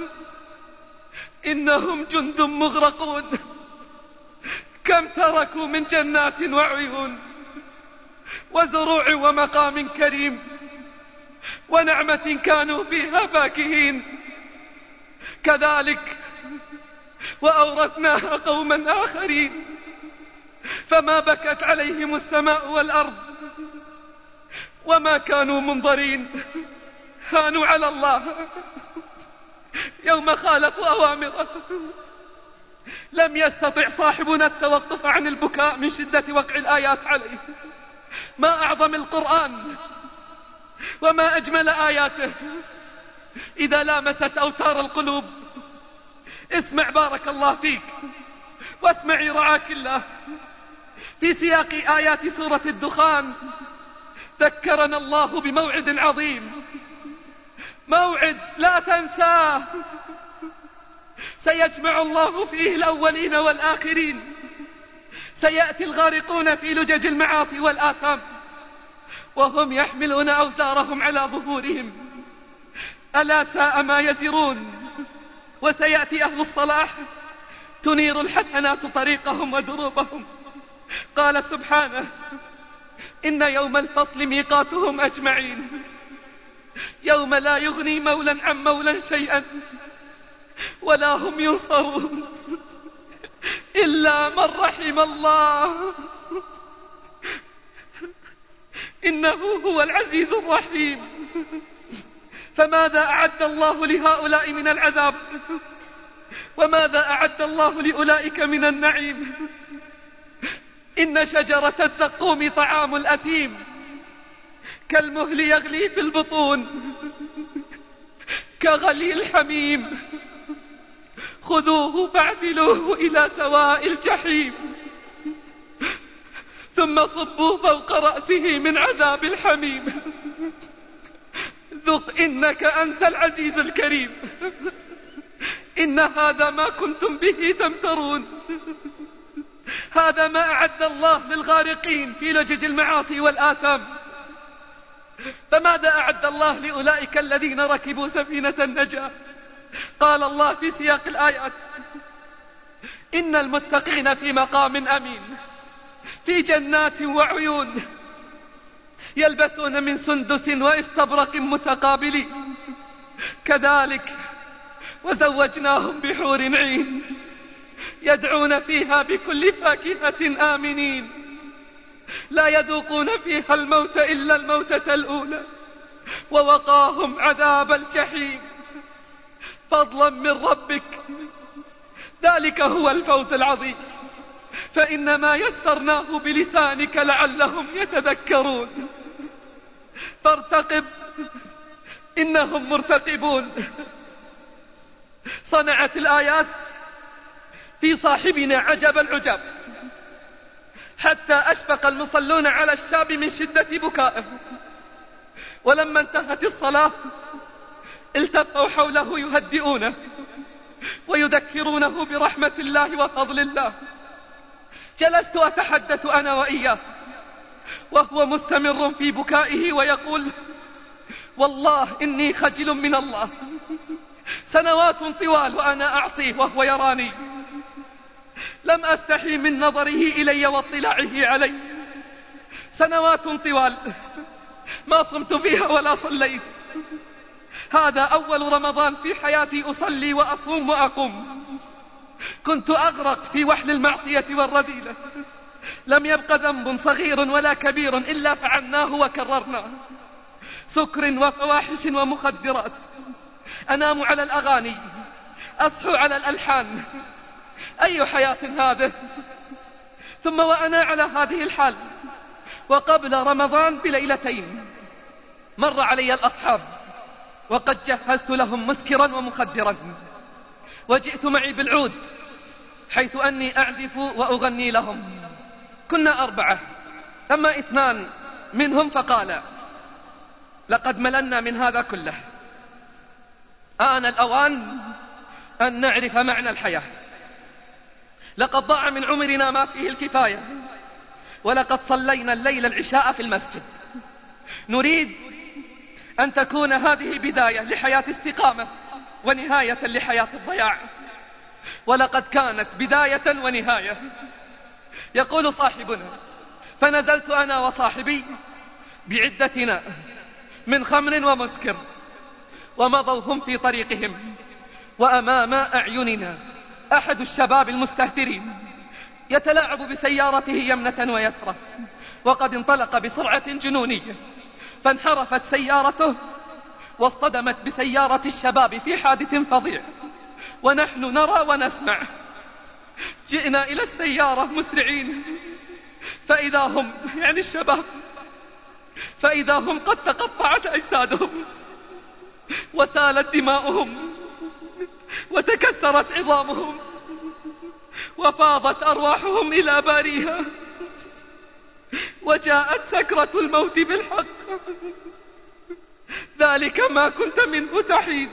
S2: إنهم جند مغرقون. كم تركوا من جنات وعيون وزروع ومقام كريم ونعمة كانوا فيها فاكهين. كذلك وأورثناها قوما آخرين فما بكت عليهم السماء والأرض وما كانوا منظرين. هانوا على الله يوم خالفوا أوامره. لم يستطع صاحبنا التوقف عن البكاء من شدة وقع الآيات عليه. ما أعظم القرآن وما أجمل آياته إذا لامست أوتار القلوب. اسمع بارك الله فيك واسمعي رعاك الله. في سياق آيات سورة الدخان ذكرنا الله بموعد عظيم، موعد لا تنساه. سيجمع الله فيه الأولين والآخرين. سيأتي الغارقون في لجج المعاصي والآثام وهم يحملون أوزارهم على ظهورهم. ألا ساء ما يزرون. وسيأتي أهل الصلاح تنير الحسنات طريقهم ودروبهم. قال سبحانه: إن يوم الفصل ميقاتهم أجمعين يوم لا يغني مولا عن مولا شيئا ولا هم ينصرون إلا من رحم الله إنه هو العزيز الرحيم. فماذا أعد الله لهؤلاء من العذاب وماذا أعد الله لأولئك من النعيم؟ إن شجرة الزقوم طعام الأثيم كالمهل يغلي في البطون كغلي الحميم خذوه فاعدلوه إلى سواء الجحيم ثم صبوا فوق رأسه من عذاب الحميم ذق إنك أنت العزيز الكريم. إن هذا ما كنتم به تمترون. هذا ما أعد الله للغارقين في لجج المعاصي والآثام. فماذا أعد الله لأولئك الذين ركبوا سفينة النجاة؟ قال الله في سياق الآيات: إن المتقين في مقام أمين في جنات وعيون يلبسون من سندس واستبرق متقابلين كذلك وزوجناهم بحور عين يدعون فيها بكل فاكهة آمنين لا يذوقون فيها الموت إلا الموتة الأولى ووقاهم عذاب الجحيم فضلا من ربك. ذلك هو الفوز العظيم. فإنما يسرناه بلسانك لعلهم يتذكرون. فارتقب إنهم مرتقبون. صنعت الآيات في صاحبنا عجب العجب حتى أشفق المصلون على الشاب من شدة بكائه. ولما انتهت الصلاة التفوا حوله يهدئونه ويذكرونه برحمة الله وفضل الله. جلست أتحدث أنا وإياه وهو مستمر في بكائه ويقول: والله إني خجل من الله، سنوات طوال وأنا أعصيه وهو يراني، لم أستحي من نظره إلي واطلاعه علي. سنوات طوال ما صمت فيها ولا صليت. هذا أول رمضان في حياتي أصلي وأصوم وأقوم. كنت أغرق في وحل المعصية والرذيلة. لم يبق ذنب صغير ولا كبير إلا فعلناه وكررناه. سكر وفواحش ومخدرات. أنام على الأغاني، أصحو على الألحان. أي حياة هذه؟ ثم وأنا على هذه الحال وقبل رمضان بليلتين مر علي الأصحاب وقد جهزت لهم مسكرا ومخدرا، وجئت معي بالعود حيث أني أعزف وأغني لهم. كنا 4، أما 2 منهم فقال: لقد مللنا من هذا كله، آن الأوان أن نعرف معنى الحياة. لقد ضاع من عمرنا ما فيه الكفاية، ولقد صلينا الليل العشاء في المسجد. نريد أن تكون هذه بداية لحياة استقامة ونهاية لحياة الضياع، ولقد كانت بداية ونهاية. يقول صاحبنا: فنزلت أنا وصاحبي بعدتنا من خمر ومسكر، ومضوا هم في طريقهم، وأمام أعيننا أحد الشباب المستهترين يتلاعب بسيارته يمنة ويسرة، وقد انطلق بسرعة جنونية، فانحرفت سيارته واصطدمت بسيارة الشباب في حادث فظيع، ونحن نرى ونسمع. جئنا إلى السيارة مسرعين فإذا هم، يعني الشباب، فإذا هم قد تقطعت أجسادهم وسالت دماؤهم وتكسرت عظامهم وفاضت أرواحهم إلى باريها، وجاءت سكرة الموت بالحق. ذلك ما كنت منه تحيد.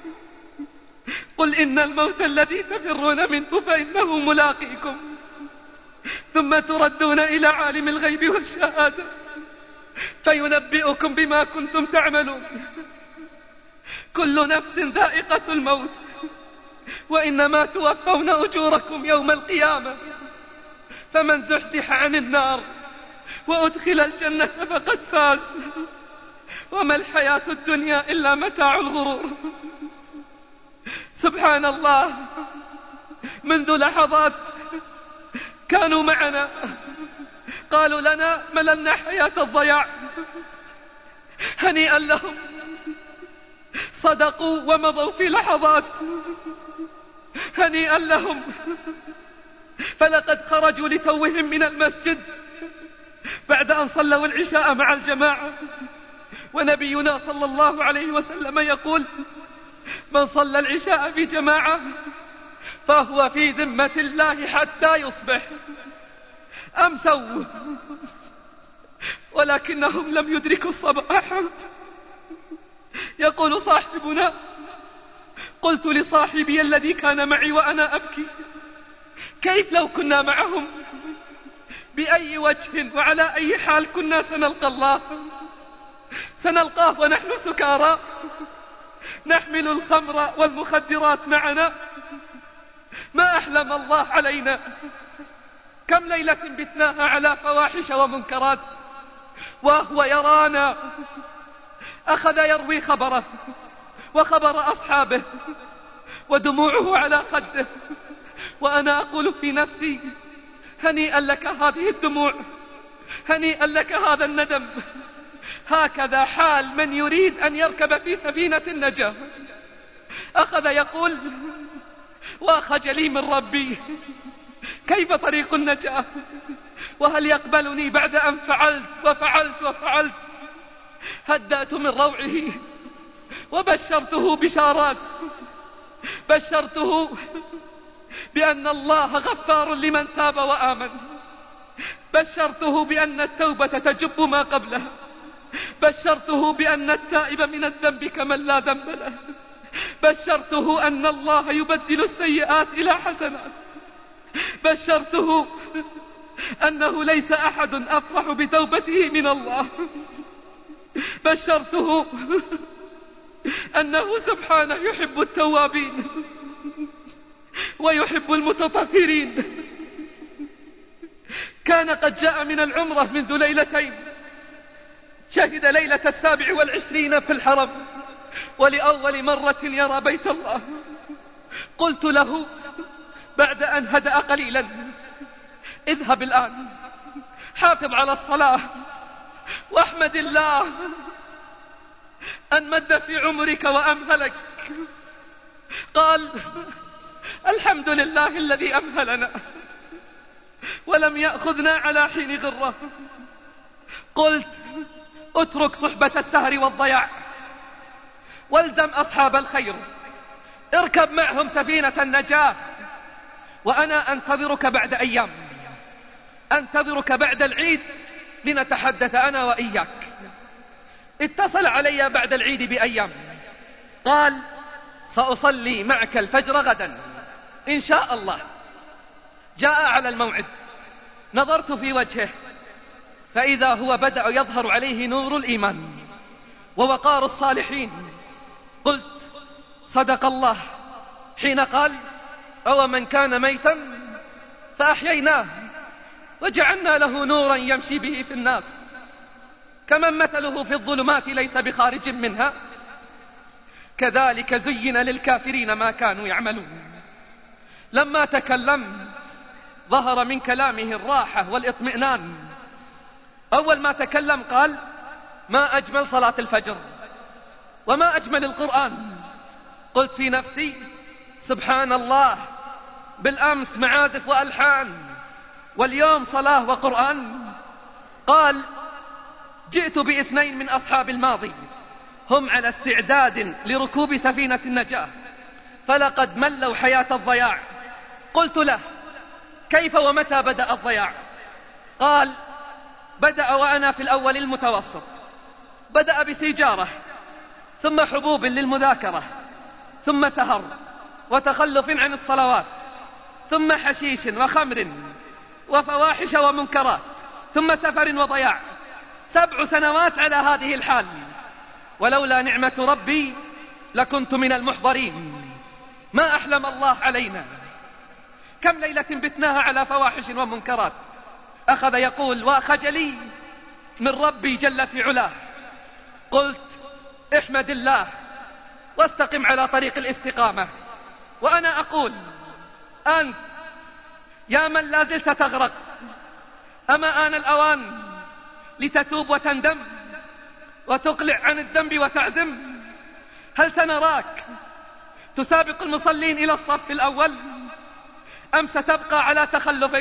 S2: قل إن الموت الذي تفرون منه فإنه ملاقيكم، ثم تردون إلى عالم الغيب والشهادة فينبئكم بما كنتم تعملون. كل نفس ذائقة الموت، وإنما توفون أجوركم يوم القيامة. فمن زحزح عن النار وأدخل الجنة فقد فاز، وما الحياة الدنيا إلا متاع الغرور. سبحان الله، منذ لحظات كانوا معنا قالوا لنا: مللنا حياة الضياع. هنيئا لهم، صدقوا ومضوا في لحظات. هنيئا لهم، فلقد خرجوا لتوهم من المسجد بعد أن صلوا العشاء مع الجماعة، ونبينا صلى الله عليه وسلم يقول: من صلى العشاء في جماعة فهو في ذمة الله حتى يصبح. أمسوا ولكنهم لم يدركوا الصباح. يقول صاحبنا: قلت لصاحبي الذي كان معي وأنا أبكي: كيف لو كنا معهم؟ بأي وجه وعلى أي حال كنا سنلقى الله؟ سنلقاه ونحن سكارى نحمل الخمر والمخدرات معنا. ما أحلم الله علينا. كم ليلة بتناها على فواحش ومنكرات وهو يرانا. أخذ يروي خبره وخبر أصحابه ودموعه على خده، وأنا أقول في نفسي: هنيئا لك هذه الدموع، هنيئا لك هذا الندم. هكذا حال من يريد أن يركب في سفينة النجاة. أخذ يقول: وخجلي من ربي، كيف طريق النجاة؟ وهل يقبلني بعد أن فعلت؟ هدأت من روعه وبشرته بشارات. بشرته بأن الله غفار لمن تاب وآمن. بشرته بأن التوبة تجب ما قبلها. بشرته بأن التائب من الذنب كمن لا ذنب له. بشرته أن الله يبدل السيئات إلى حسنات. بشرته أنه ليس أحد أفرح بتوبته من الله. بشرته أنه سبحانه يحب التوابين ويحب المتطهرين. كان قد جاء من العمرة منذ ليلتين، شهد ليلة 27 في الحرم، ولأول مرة يرى بيت الله. قلت له بعد أن هدأ قليلا: اذهب الآن، حافظ على الصلاة، واحمد الله أن مد في عمرك وأمهلك. قال: الحمد لله الذي أمهلنا ولم يأخذنا على حين غره. قلت: اترك صحبة السهر والضياع والزم أصحاب الخير، اركب معهم سفينة النجاة، وأنا أنتظرك بعد أيام، أنتظرك بعد العيد لنتحدث أنا وإياك. اتصل علي بعد العيد بأيام، قال: سأصلي معك الفجر غدا إن شاء الله. جاء على الموعد، نظرت في وجهه فإذا هو بدأ يظهر عليه نور الإيمان ووقار الصالحين. قلت: صدق الله حين قال: أو من كان ميتا فأحييناه وجعلنا له نورا يمشي به في الناس كمن مثله في الظلمات ليس بخارج منها كذلك زين للكافرين ما كانوا يعملون. لما تكلم ظهر من كلامه الراحة والإطمئنان. أول ما تكلم قال: ما أجمل صلاة الفجر وما أجمل القرآن. قلت في نفسي: سبحان الله، بالأمس معازف وألحان واليوم صلاة وقرآن. قال: جئت باثنين من أصحاب الماضي هم على استعداد لركوب سفينة النجاة، فلقد ملوا حياة الضياع. قلت له: كيف ومتى بدأ الضياع؟ قال: بدأ وأنا في الأول المتوسط. بدأ بسيجارة، ثم حبوب للمذاكرة، ثم سهر وتخلف عن الصلوات، ثم حشيش وخمر وفواحش ومنكرات، ثم سفر وضياع. 7 سنوات على هذه الحال، ولولا نعمة ربي لكنت من المحضرين. ما أحلم الله علينا. كم ليلة بتناها على فواحش ومنكرات. أخذ يقول: وخجلي من ربي جل في علاه. قلت: احمد الله واستقم على طريق الاستقامة. وأنا أقول: أنت يا من لا زلت تغرق، أما آن الأوان لتتوب وتندم وتقلع عن الذنب وتعزم؟ هل سنراك تسابق المصلين إلى الصف الأول، أم ستبقى على تخلفك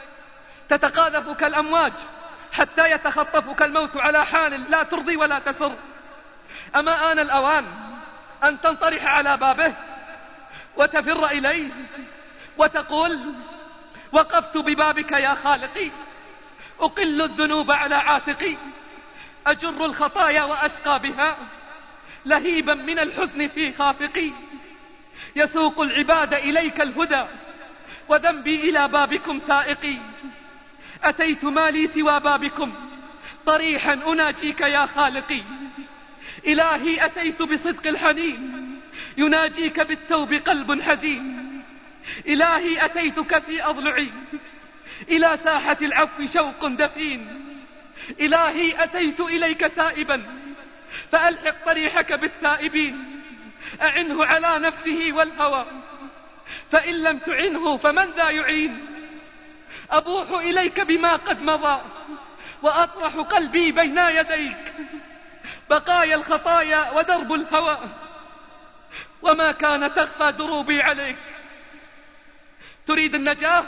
S2: تتقاذف كالأمواج حتى يتخطفك الموت على حال لا ترضي ولا تسر؟ أما آن الأوان أن تنطرح على بابه وتفر إليه وتقول: وقفت ببابك يا خالقي، أقل الذنوب على عاتقي، أجر الخطايا وأشقى بها، لهيبا من الحزن في خافقي. يسوق العباد إليك الهدى، وذنبي إلى بابكم سائقي. أتيت ما لي سوى بابكم طريحا أناجيك يا خالقي. إلهي أتيت بصدق الحنين يناجيك بالتوب قلب حزين. إلهي أتيتك في أضلعي إلى ساحة العفو شوق دفين. إلهي أتيت إليك تائبا فألحق طريحك بالتائبين. أعنه على نفسه والهوى فإن لم تعنه فمن ذا يعين. أبوح إليك بما قد مضى وأطرح قلبي بين يديك. بقايا الخطايا ودرب الهوى وما كان تخفى دروبي عليك. تريد النجاة؟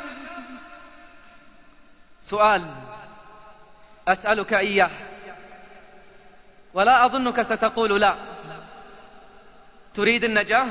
S2: سؤال أسألك إياه ولا أظنك ستقول لا. تريد النجاة؟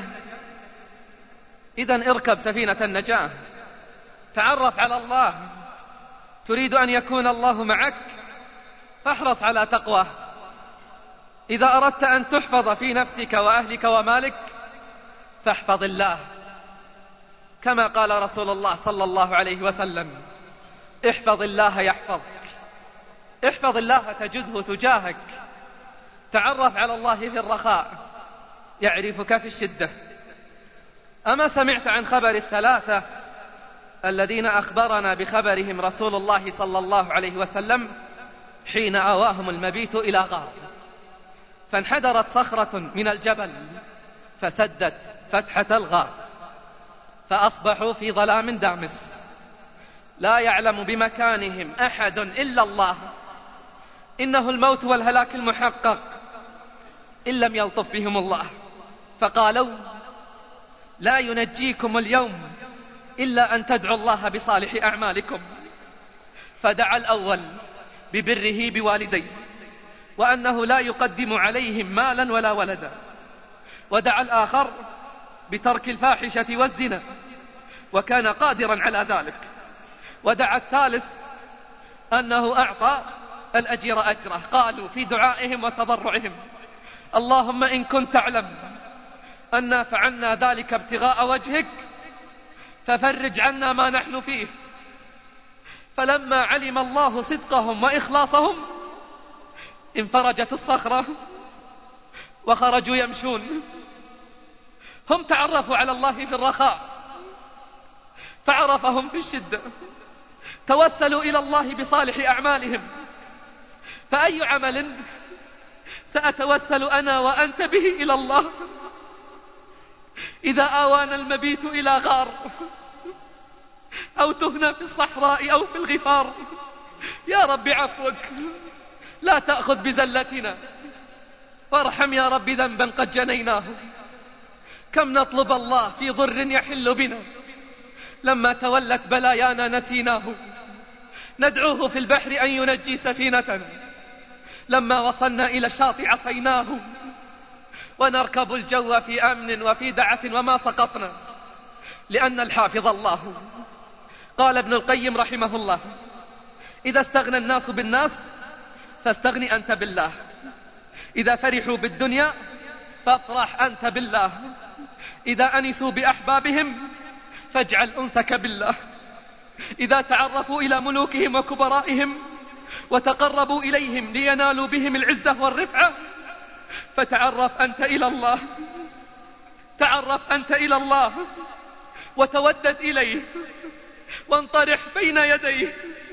S2: إذن اركب سفينة النجاة، تعرف على الله. تريد أن يكون الله معك؟ فاحرص على تقواه. إذا أردت أن تحفظ في نفسك وأهلك ومالك فاحفظ الله، كما قال رسول الله صلى الله عليه وسلم: احفظ الله يحفظك. احفظ الله تجده تجاهك. تعرف على الله في الرخاء يعرفك في الشدة. أما سمعت عن خبر الثلاثة الذين أخبرنا بخبرهم رسول الله صلى الله عليه وسلم حين آواهم المبيت إلى غار، فانحدرت صخرة من الجبل فسدت فتحة الغار، فأصبحوا في ظلام دامس لا يعلم بمكانهم أحد إلا الله. إنه الموت والهلاك المحقق إن لم يلطف بهم الله. فقالوا: لا ينجيكم اليوم إلا أن تدعوا الله بصالح أعمالكم. فدعا الأول ببره بوالديه وأنه لا يقدم عليهم مالا ولا ولدا، ودعا الآخر بترك الفاحشة والزنا وكان قادرا على ذلك، ودعا الثالث أنه أعطى الأجير أجره. قالوا في دعائهم وتضرعهم: اللهم إن كنت تعلم أن فعلنا ذلك ابتغاء وجهك ففرج عنا ما نحن فيه. فلما علم الله صدقهم وإخلاصهم انفرجت الصخرة وخرجوا يمشون. هم تعرفوا على الله في الرخاء فعرفهم في الشدة، توسلوا إلى الله بصالح أعمالهم. فأي عمل سأتوسل أنا وأنت به إلى الله إذا آوانا المبيت إلى غار أو تهنا في الصحراء أو في الغفار؟ يا رب عفوك لا تأخذ بزلتنا، وارحم يا رب ذنبا قد جنيناه. كم نطلب الله في ضر يحل بنا، لما تولت بلايانا نسيناه. ندعوه في البحر أن ينجي سفينتنا، لما وصلنا إلى الشاطئ عصيناه. ونركب الجو في أمن وفي دعة وما سقطنا، لأن الحافظ الله. قال ابن القيم رحمه الله: إذا استغنى الناس بالناس فاستغني أنت بالله. إذا فرحوا بالدنيا فافرح أنت بالله. إذا أنسوا بأحبابهم فاجعل أنسك بالله. إذا تعرفوا إلى ملوكهم وكبرائهم وتقربوا إليهم لينالوا بهم العزة والرفعة فتعرف أنت إلى الله. تعرف أنت إلى الله وتودد إليه وانطرح بين يديه،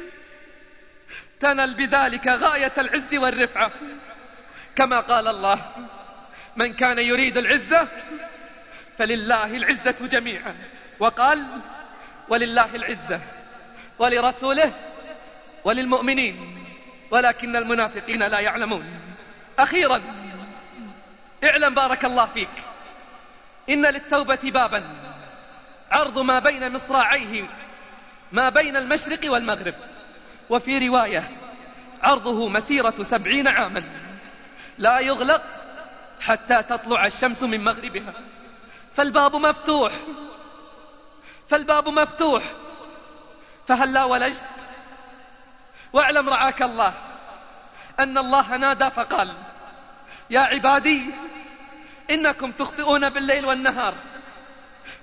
S2: تنل بذلك غاية العز والرفعة. كما قال الله: من كان يريد العزة فلله العزة جميعا. وقال: ولله العزة ولرسوله وللمؤمنين ولكن المنافقين لا يعلمون. أخيرا اعلم بارك الله فيك إن للتوبة بابا عرض ما بين مصراعيه ما بين المشرق والمغرب، وفي رواية عرضه مسيرة 70 عاما لا يغلق حتى تطلع الشمس من مغربها. فالباب مفتوح، فالباب مفتوح، فهل لا ولجت؟ واعلم رعاك الله أن الله نادى فقال: يا عبادي إنكم تخطئون بالليل والنهار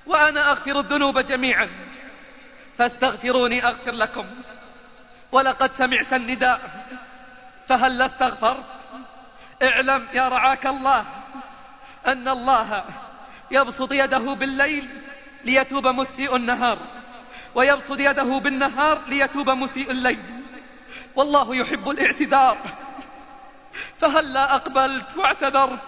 S2: وأنا أغفر الذنوب جميعا فاستغفروني أغفر لكم. ولقد سمعت النداء فهل استغفرت؟ اعلم يا رعاك الله أن الله يبسط يده بالليل ليتوب مسيء النهار، ويبسط يده بالنهار ليتوب مسيء الليل، والله يحب الاعتذار. فهل لا أقبلت واعتذرت؟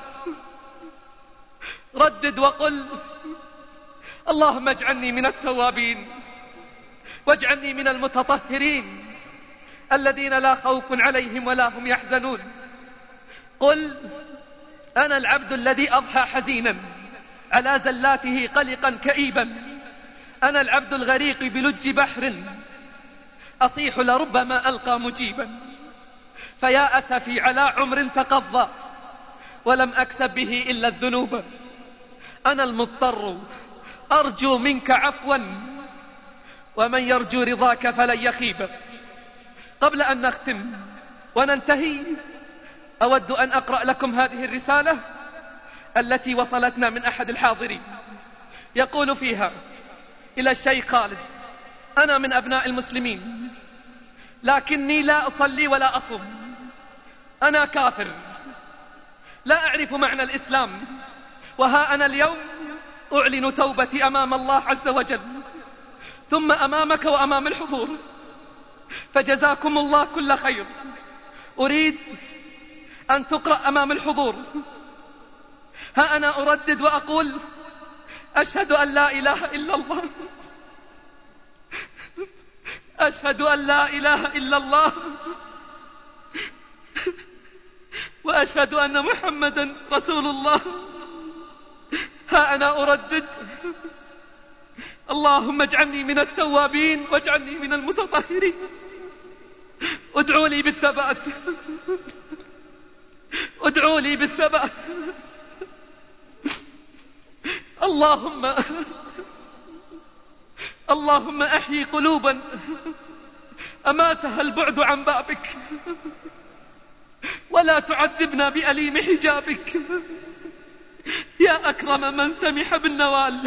S2: ردد وقل اللهم اجعلني من التوابين واجعلني من المتطهرين الذين لا خوف عليهم ولا هم يحزنون. قل أنا العبد الذي أضحى حزينا على زلاته قلقا كئيبا، أنا العبد الغريق بلج بحر أصيح لربما ألقى مجيبا، فيا أسفي على عمر تقضى ولم أكسب به إلا الذنوب، أنا المضطر أرجو منك عفوا ومن يرجو رضاك فلن يخيب. قبل أن نختم وننتهي أود أن أقرأ لكم هذه الرسالة التي وصلتنا من أحد الحاضرين، يقول فيها: إلى الشيخ خالد، أنا من أبناء المسلمين لكني لا أصلي ولا أصوم، أنا كافر لا أعرف معنى الإسلام، وها أنا اليوم أعلن توبتي أمام الله عز وجل ثم أمامك وأمام الحضور، فجزاكم الله كل خير. أريد أن تقرأ أمام الحضور. ها أنا أردد وأقول: أشهد أن لا إله إلا الله، أشهد أن لا إله إلا الله، وأشهد أن محمدا رسول الله. ها أنا أردد: اللهم اجعلني من التوابين واجعلني من المتطهرين. ادعوا لي بالثبات، ادعوا لي بالثبات. اللهم أحيي قلوبا أماتها البعد عن بابك، ولا تعذبنا بأليم حجابك يا أكرم من سمح بالنوال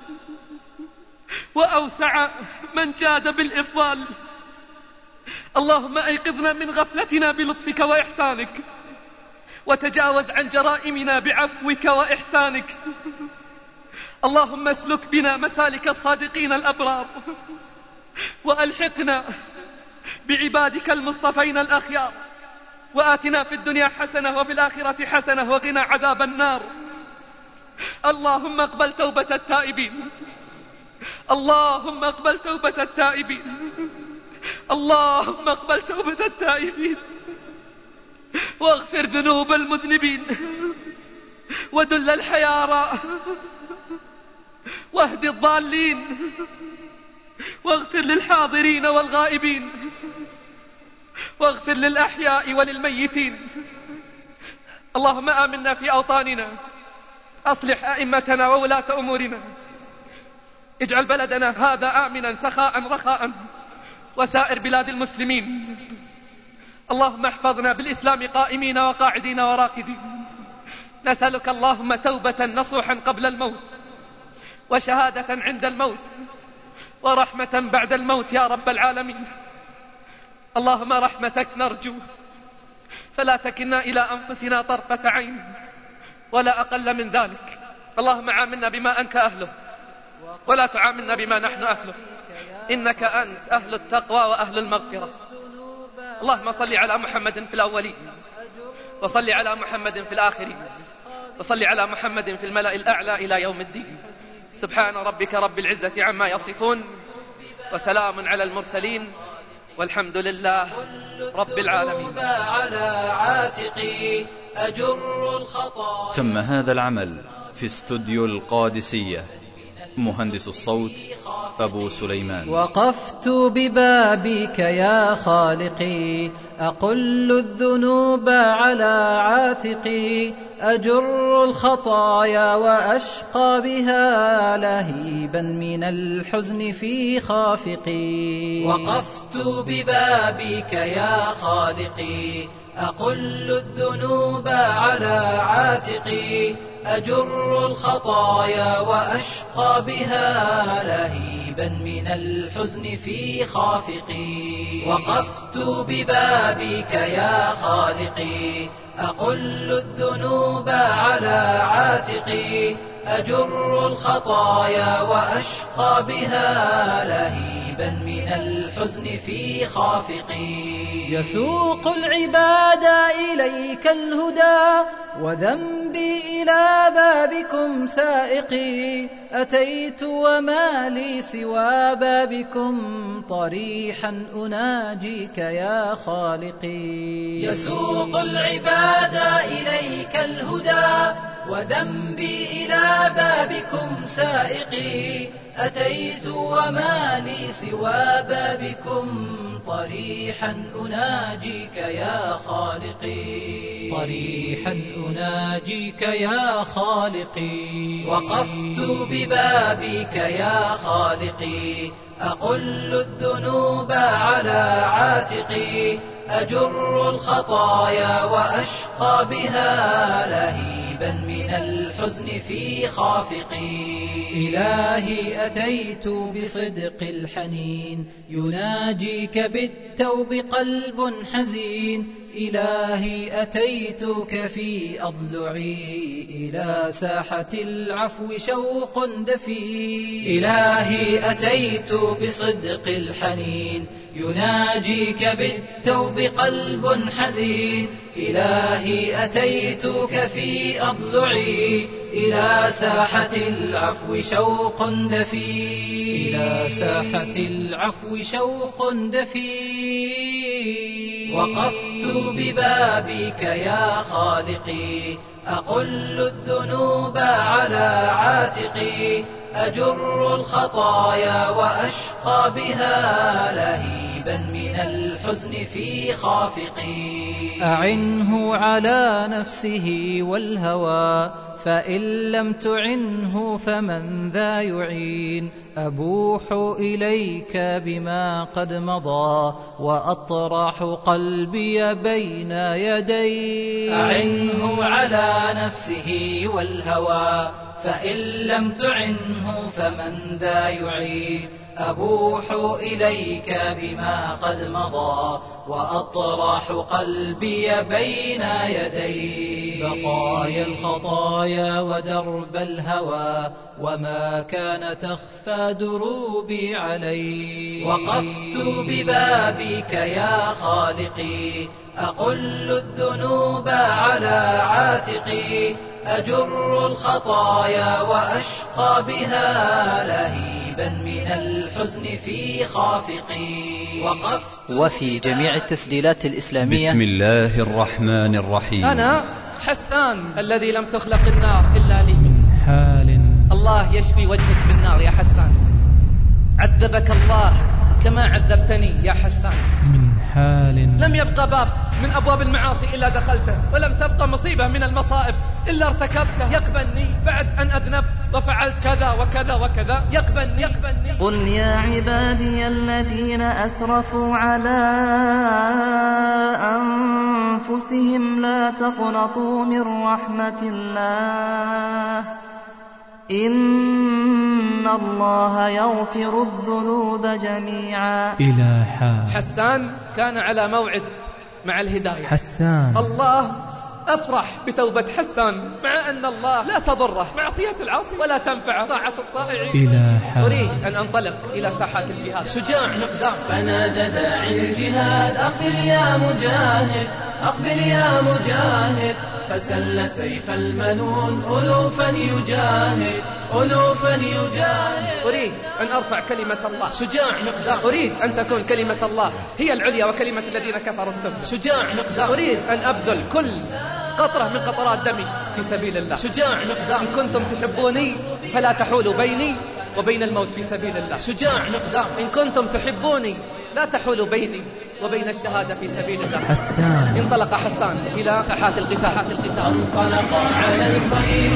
S2: وأوسع من جاد بالإفضال. اللهم أيقظنا من غفلتنا بلطفك وإحسانك، وتجاوز عن جرائمنا بعفوك وإحسانك. اللهم اسلك بنا مسالك الصادقين الأبرار، وألحقنا بعبادك المصطفين الأخيار، وآتنا في الدنيا حسنة وفي الآخرة حسنة وقنا عذاب النار. اللهم اقبل توبة التائبين، اللهم اقبل توبة التائبين، اللهم اقبل توبة التائبين، واغفر ذنوب المذنبين، ودل الحيارى، واهد الضالين، واغفر للحاضرين والغائبين، واغفر للأحياء وللميتين. اللهم آمنا في أوطاننا، أصلح أئمتنا وولاة أمورنا، اجعل بلدنا هذا آمنا سخاء رخاء وسائر بلاد المسلمين. اللهم احفظنا بالإسلام قائمين وقاعدين وراقدين. نسألك اللهم توبة نصوحا قبل الموت، وشهادة عند الموت، ورحمة بعد الموت يا رب العالمين. اللهم رحمتك نرجو، فلا تكلنا إلى أنفسنا طرفة عين ولا أقل من ذلك. اللهم عاملنا بما أنت أهله، ولا تعاملنا بما نحن أهله، إنك أنت أهل التقوى وأهل المغفرة. اللهم صل على محمد في الأولين، وصل على محمد في الآخرين، وصل على محمد في الملأ الأعلى إلى يوم الدين. سبحان ربك رب العزة عما يصفون، وسلام على المرسلين، والحمد لله رب العالمين.
S1: تم هذا العمل في استوديو القادسية. مهندس الصوت أبو سليمان.
S5: وقفت ببابك يا خالقي، أقل الذنوب على عاتقي، أجر الخطايا وأشقى بها لهيبا من الحزن في خافقي.
S3: وقفت ببابك يا خالقي، أقل الذنوب على عاتقي، أجر الخطايا وأشقى بها لهيبا من الحزن في خافقي. وقفت ببابك يا خالقي أقل الذنوب على عاتقي. أجر الخطايا وأشقى بها لهيبا من الحزن في خافقي.
S5: يسوق العباد إليك الهدى وذنبي إلى بابكم سائقي. أتيت وما لي سوى بابكم طريحا أناجيك يا خالقي.
S3: يسوق العباد إليك الهدى وذنبي إلى بابكم سائقي. أتيت وما لي سوى بابكم طريحا أناجيك يا خالقي. طريحا أناجيك يا خالقي. وقفت ببابك يا خالقي أقل الذنوب على عاتقي. أجر الخطايا وأشقى بها لهيبا من الحزن في خافقي. إلهي أتيت بصدق الحنين يناجيك بالتوب قلب حزين. إلهي أتيتك في أضلعي إلى ساحة العفو شوق دفين. إلهي أتيت بصدق الحنين يناجيك بالتوب قلب حزين. إلهي أتيتك في أضلعي إلى ساحة العفو شوق دفين. إلى ساحة العفو شوق دفين. وقفت ببابك يا خالقي أقل الذنوب على عاتقي. أجر الخطايا وأشقى بها لهيبا من الحزن في خافقي.
S5: أعنه على نفسه والهوى فإن لم تعنه فمن ذا يعين. أبوح إليك بما قد مضى وأطرح قلبي بين يديك.
S3: أعنه على نفسه والهوى فإن لم تعنه فمن ذا يعين. أبوح إليك بما قد مضى وأطرح قلبي بين يديك. بقايا الخطايا ودرب الهوى وما كان تخفى دروبي علي. وقفت ببابك يا خالقي أقل الذنوب على عاتقي. أجر الخطايا وأشقى بها لهيبا من الحزن في خافقي. وقفت
S5: وفي جميع التسجيلات الإسلامية.
S1: بسم الله الرحمن الرحيم.
S2: أنا حسان الذي لم تخلق النار إلا لي.
S6: من حال
S2: الله يشفي وجهك بالنار يا حسان. عذبك الله كما عذبتني يا حسان.
S6: من حال
S2: لم يبقى باب من أبواب المعاصي إلا دخلته، ولم تبقى مصيبة من المصائب إلا ارتكبته. يقبلني بعد أن أذنبت وفعلت كذا وكذا وكذا. يقبلني.
S7: قل يا عبادي الذين أسرفوا على أنفسهم لا تقنطوا من رحمة الله إن الله يغفر الذنوب جميعا.
S6: إلى
S2: حسان كان على موعد مع الهداية.
S6: حسان
S2: الله أفرح بتوبة حسان، مع أن الله لا تضره معصية العاصي ولا تنفع طاعة الطائعين.
S6: إلى
S2: أريد أن أنطلق إلى ساحات الجهاد. شجاع مقدام.
S3: فنادى داعي الجهاد أقبل يا مجاهد أقبل يا مجاهد. فسل سيف المنون ألوفا يجاهد ألوفا يجاهد.
S2: أريد أن أرفع كلمة الله. شجاع مقدام. أريد أن تكون كلمة الله هي العليا وكلمة الذين كفروا السفلى. شجاع مقدام. أريد أن أبذل كل قطرة من قطرات دمي في سبيل الله. شجاع مقدام. إن كنتم تحبوني فلا تحولوا بيني وبين الموت في سبيل الله. شجاع مقدام. إن كنتم تحبوني لا تحولوا بيني وبين الشهادة في سبيل الله.
S6: حسان
S2: انطلق حسان إلى ساحات القتال.
S3: انطلق على الخيل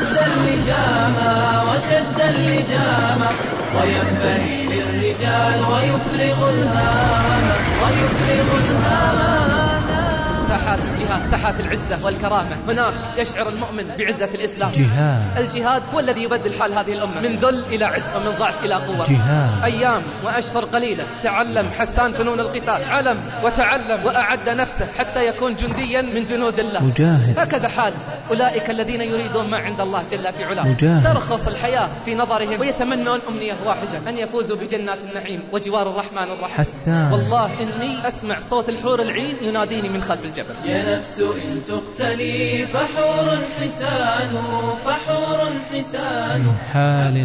S3: وشد اللجام وينبغي للرجال ويفرغ الهام
S2: ساحات ساحات الجهاد، ساحات العزة والكرامة. هناك يشعر المؤمن بعزة الإسلام. الجهاد هو الذي يبدل حال هذه الأمة من ذل إلى عز ومن ضعف إلى قوة. أيام وأشهر قليلة تعلم حسان فنون القتال، علم وتعلم وأعد نفسه حتى يكون جنديا من جنود الله. هكذا حال أولئك الذين يريدون ما عند الله جل في علاه. ترخص الحياة في نظرهم ويتمنون أمنية واحدة، أن يفوزوا بجنات النعيم وجوار الرحمن الرحيم. والله إني أسمع صوت الحور العين يناديني من خلف الجبل.
S3: يا نفس إن تقتلي فحور حسان، فحور حسان
S6: من حال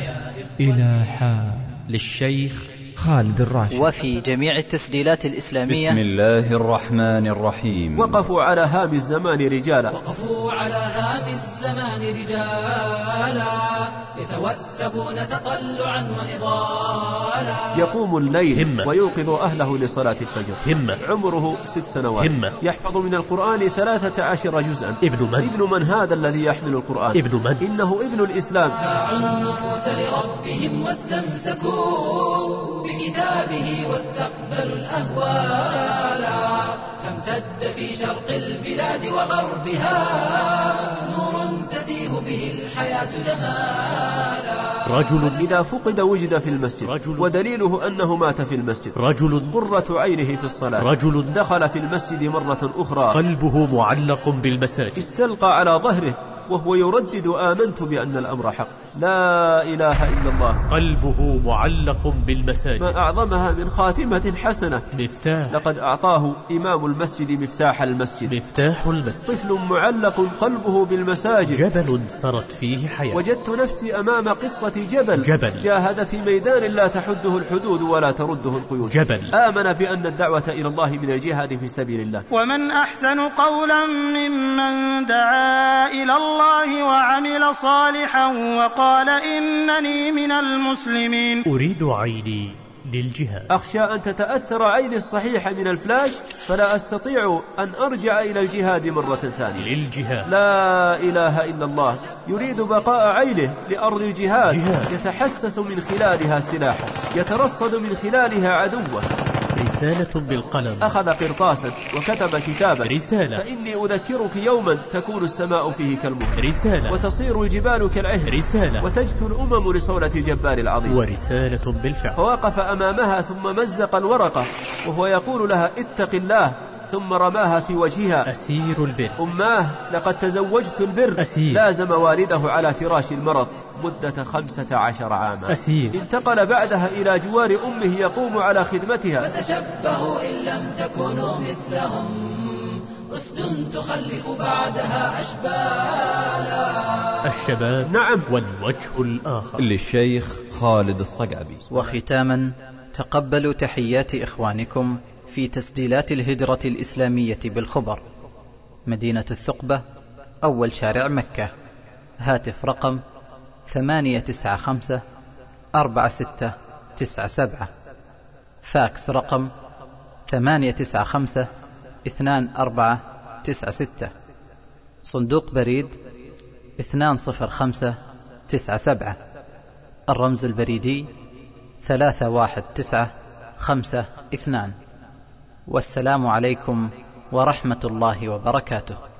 S6: إلى حال.
S1: للشيخ
S6: خالد الراشد.
S5: وفي جميع التسجيلات الإسلامية.
S1: بسم الله الرحمن الرحيم.
S8: وقفوا على هام الزمان رجالا،
S3: وقفوا على هام الزمان رجالا، يتوثبون تطلعا ونضالا.
S8: يقوم الليل ويوقظ أهله لصلاة الفجر. عمره 6 سنوات. يحفظ من القرآن 13 جزءا. ابن من هذا الذي يحمل القرآن؟ إنه ابن الإسلام.
S3: باعوا النفوس لربهم واستمسكوا بكتابه واستقبلوا الأهوال، فامتد في شرق البلاد وغربها نور تتيه به الحياة جمالا.
S8: رجل إذا فقد وجد في المسجد، ودليله أنه مات في المسجد. رجل قرة عينه في الصلاة. رجل دخل في المسجد مرة أخرى قلبه معلق بالمساجد، استلقى على ظهره وهو يردد آمنت بأن الأمر حق، لا إله إلا الله. قلبه معلق بالمساجد، ما أعظمها من خاتمة حسنة. مفتاح، لقد أعطاه إمام المسجد مفتاح المسجد. مفتاح المسجد. طفل معلق قلبه بالمساجد، جبل سرت فيه حياة. وجدت نفسي أمام قصة جبل جاهد في ميدان لا تحده الحدود ولا ترده القيود. جبل آمن بأن الدعوة إلى الله من الجهاد في سبيل الله.
S4: ومن أحسن قولا ممن دعا إلى الله وعمل صالحا وقال إنني من المسلمين.
S8: أريد عيني للجهاد. أخشى أن تتأثر عيني الصحيحة من الفلاش فلا أستطيع أن أرجع إلى الجهاد مرة ثانية. للجهاد، لا إله إلا الله. يريد بقاء عينه لأرض الجهاد، يتحسس من خلالها سلاحا، يترصد من خلالها عدوه. رسالة بالقلم. أخذ قرطاسا وكتب كتابا. رسالة. فإني أذكرك يوما تكون السماء فيه كالمهر. رسالة. وتصير الجبال كالعهن. رسالة. وتجثو الأمم لصولة الجبار العظيم. ورسالة بالفعل. فوقف أمامها ثم مزق الورقة وهو يقول لها اتق الله، ثم رماها في وجهها. أسير البر. أماه لقد تزوجت البر. أسير. لازم والده على فراش المرض مدة 15 عاما. أسير. انتقل بعدها إلى جوار أمه يقوم على خدمتها.
S3: فتشبهوا إن لم تكونوا مثلهم، أسد تخلف بعدها أشبالا.
S8: الشباب نعم، والوجه الآخر.
S1: للشيخ خالد الصقعبي.
S5: وختاما، تقبلوا تحيات إخوانكم في تسجيلات الهجرة الإسلامية بالخبر، مدينة الثقبة، أول شارع مكة. هاتف رقم 895-4697. فاكس رقم 895-2496. صندوق بريد 20597. الرمز البريدي 31952. والسلام عليكم ورحمة الله وبركاته.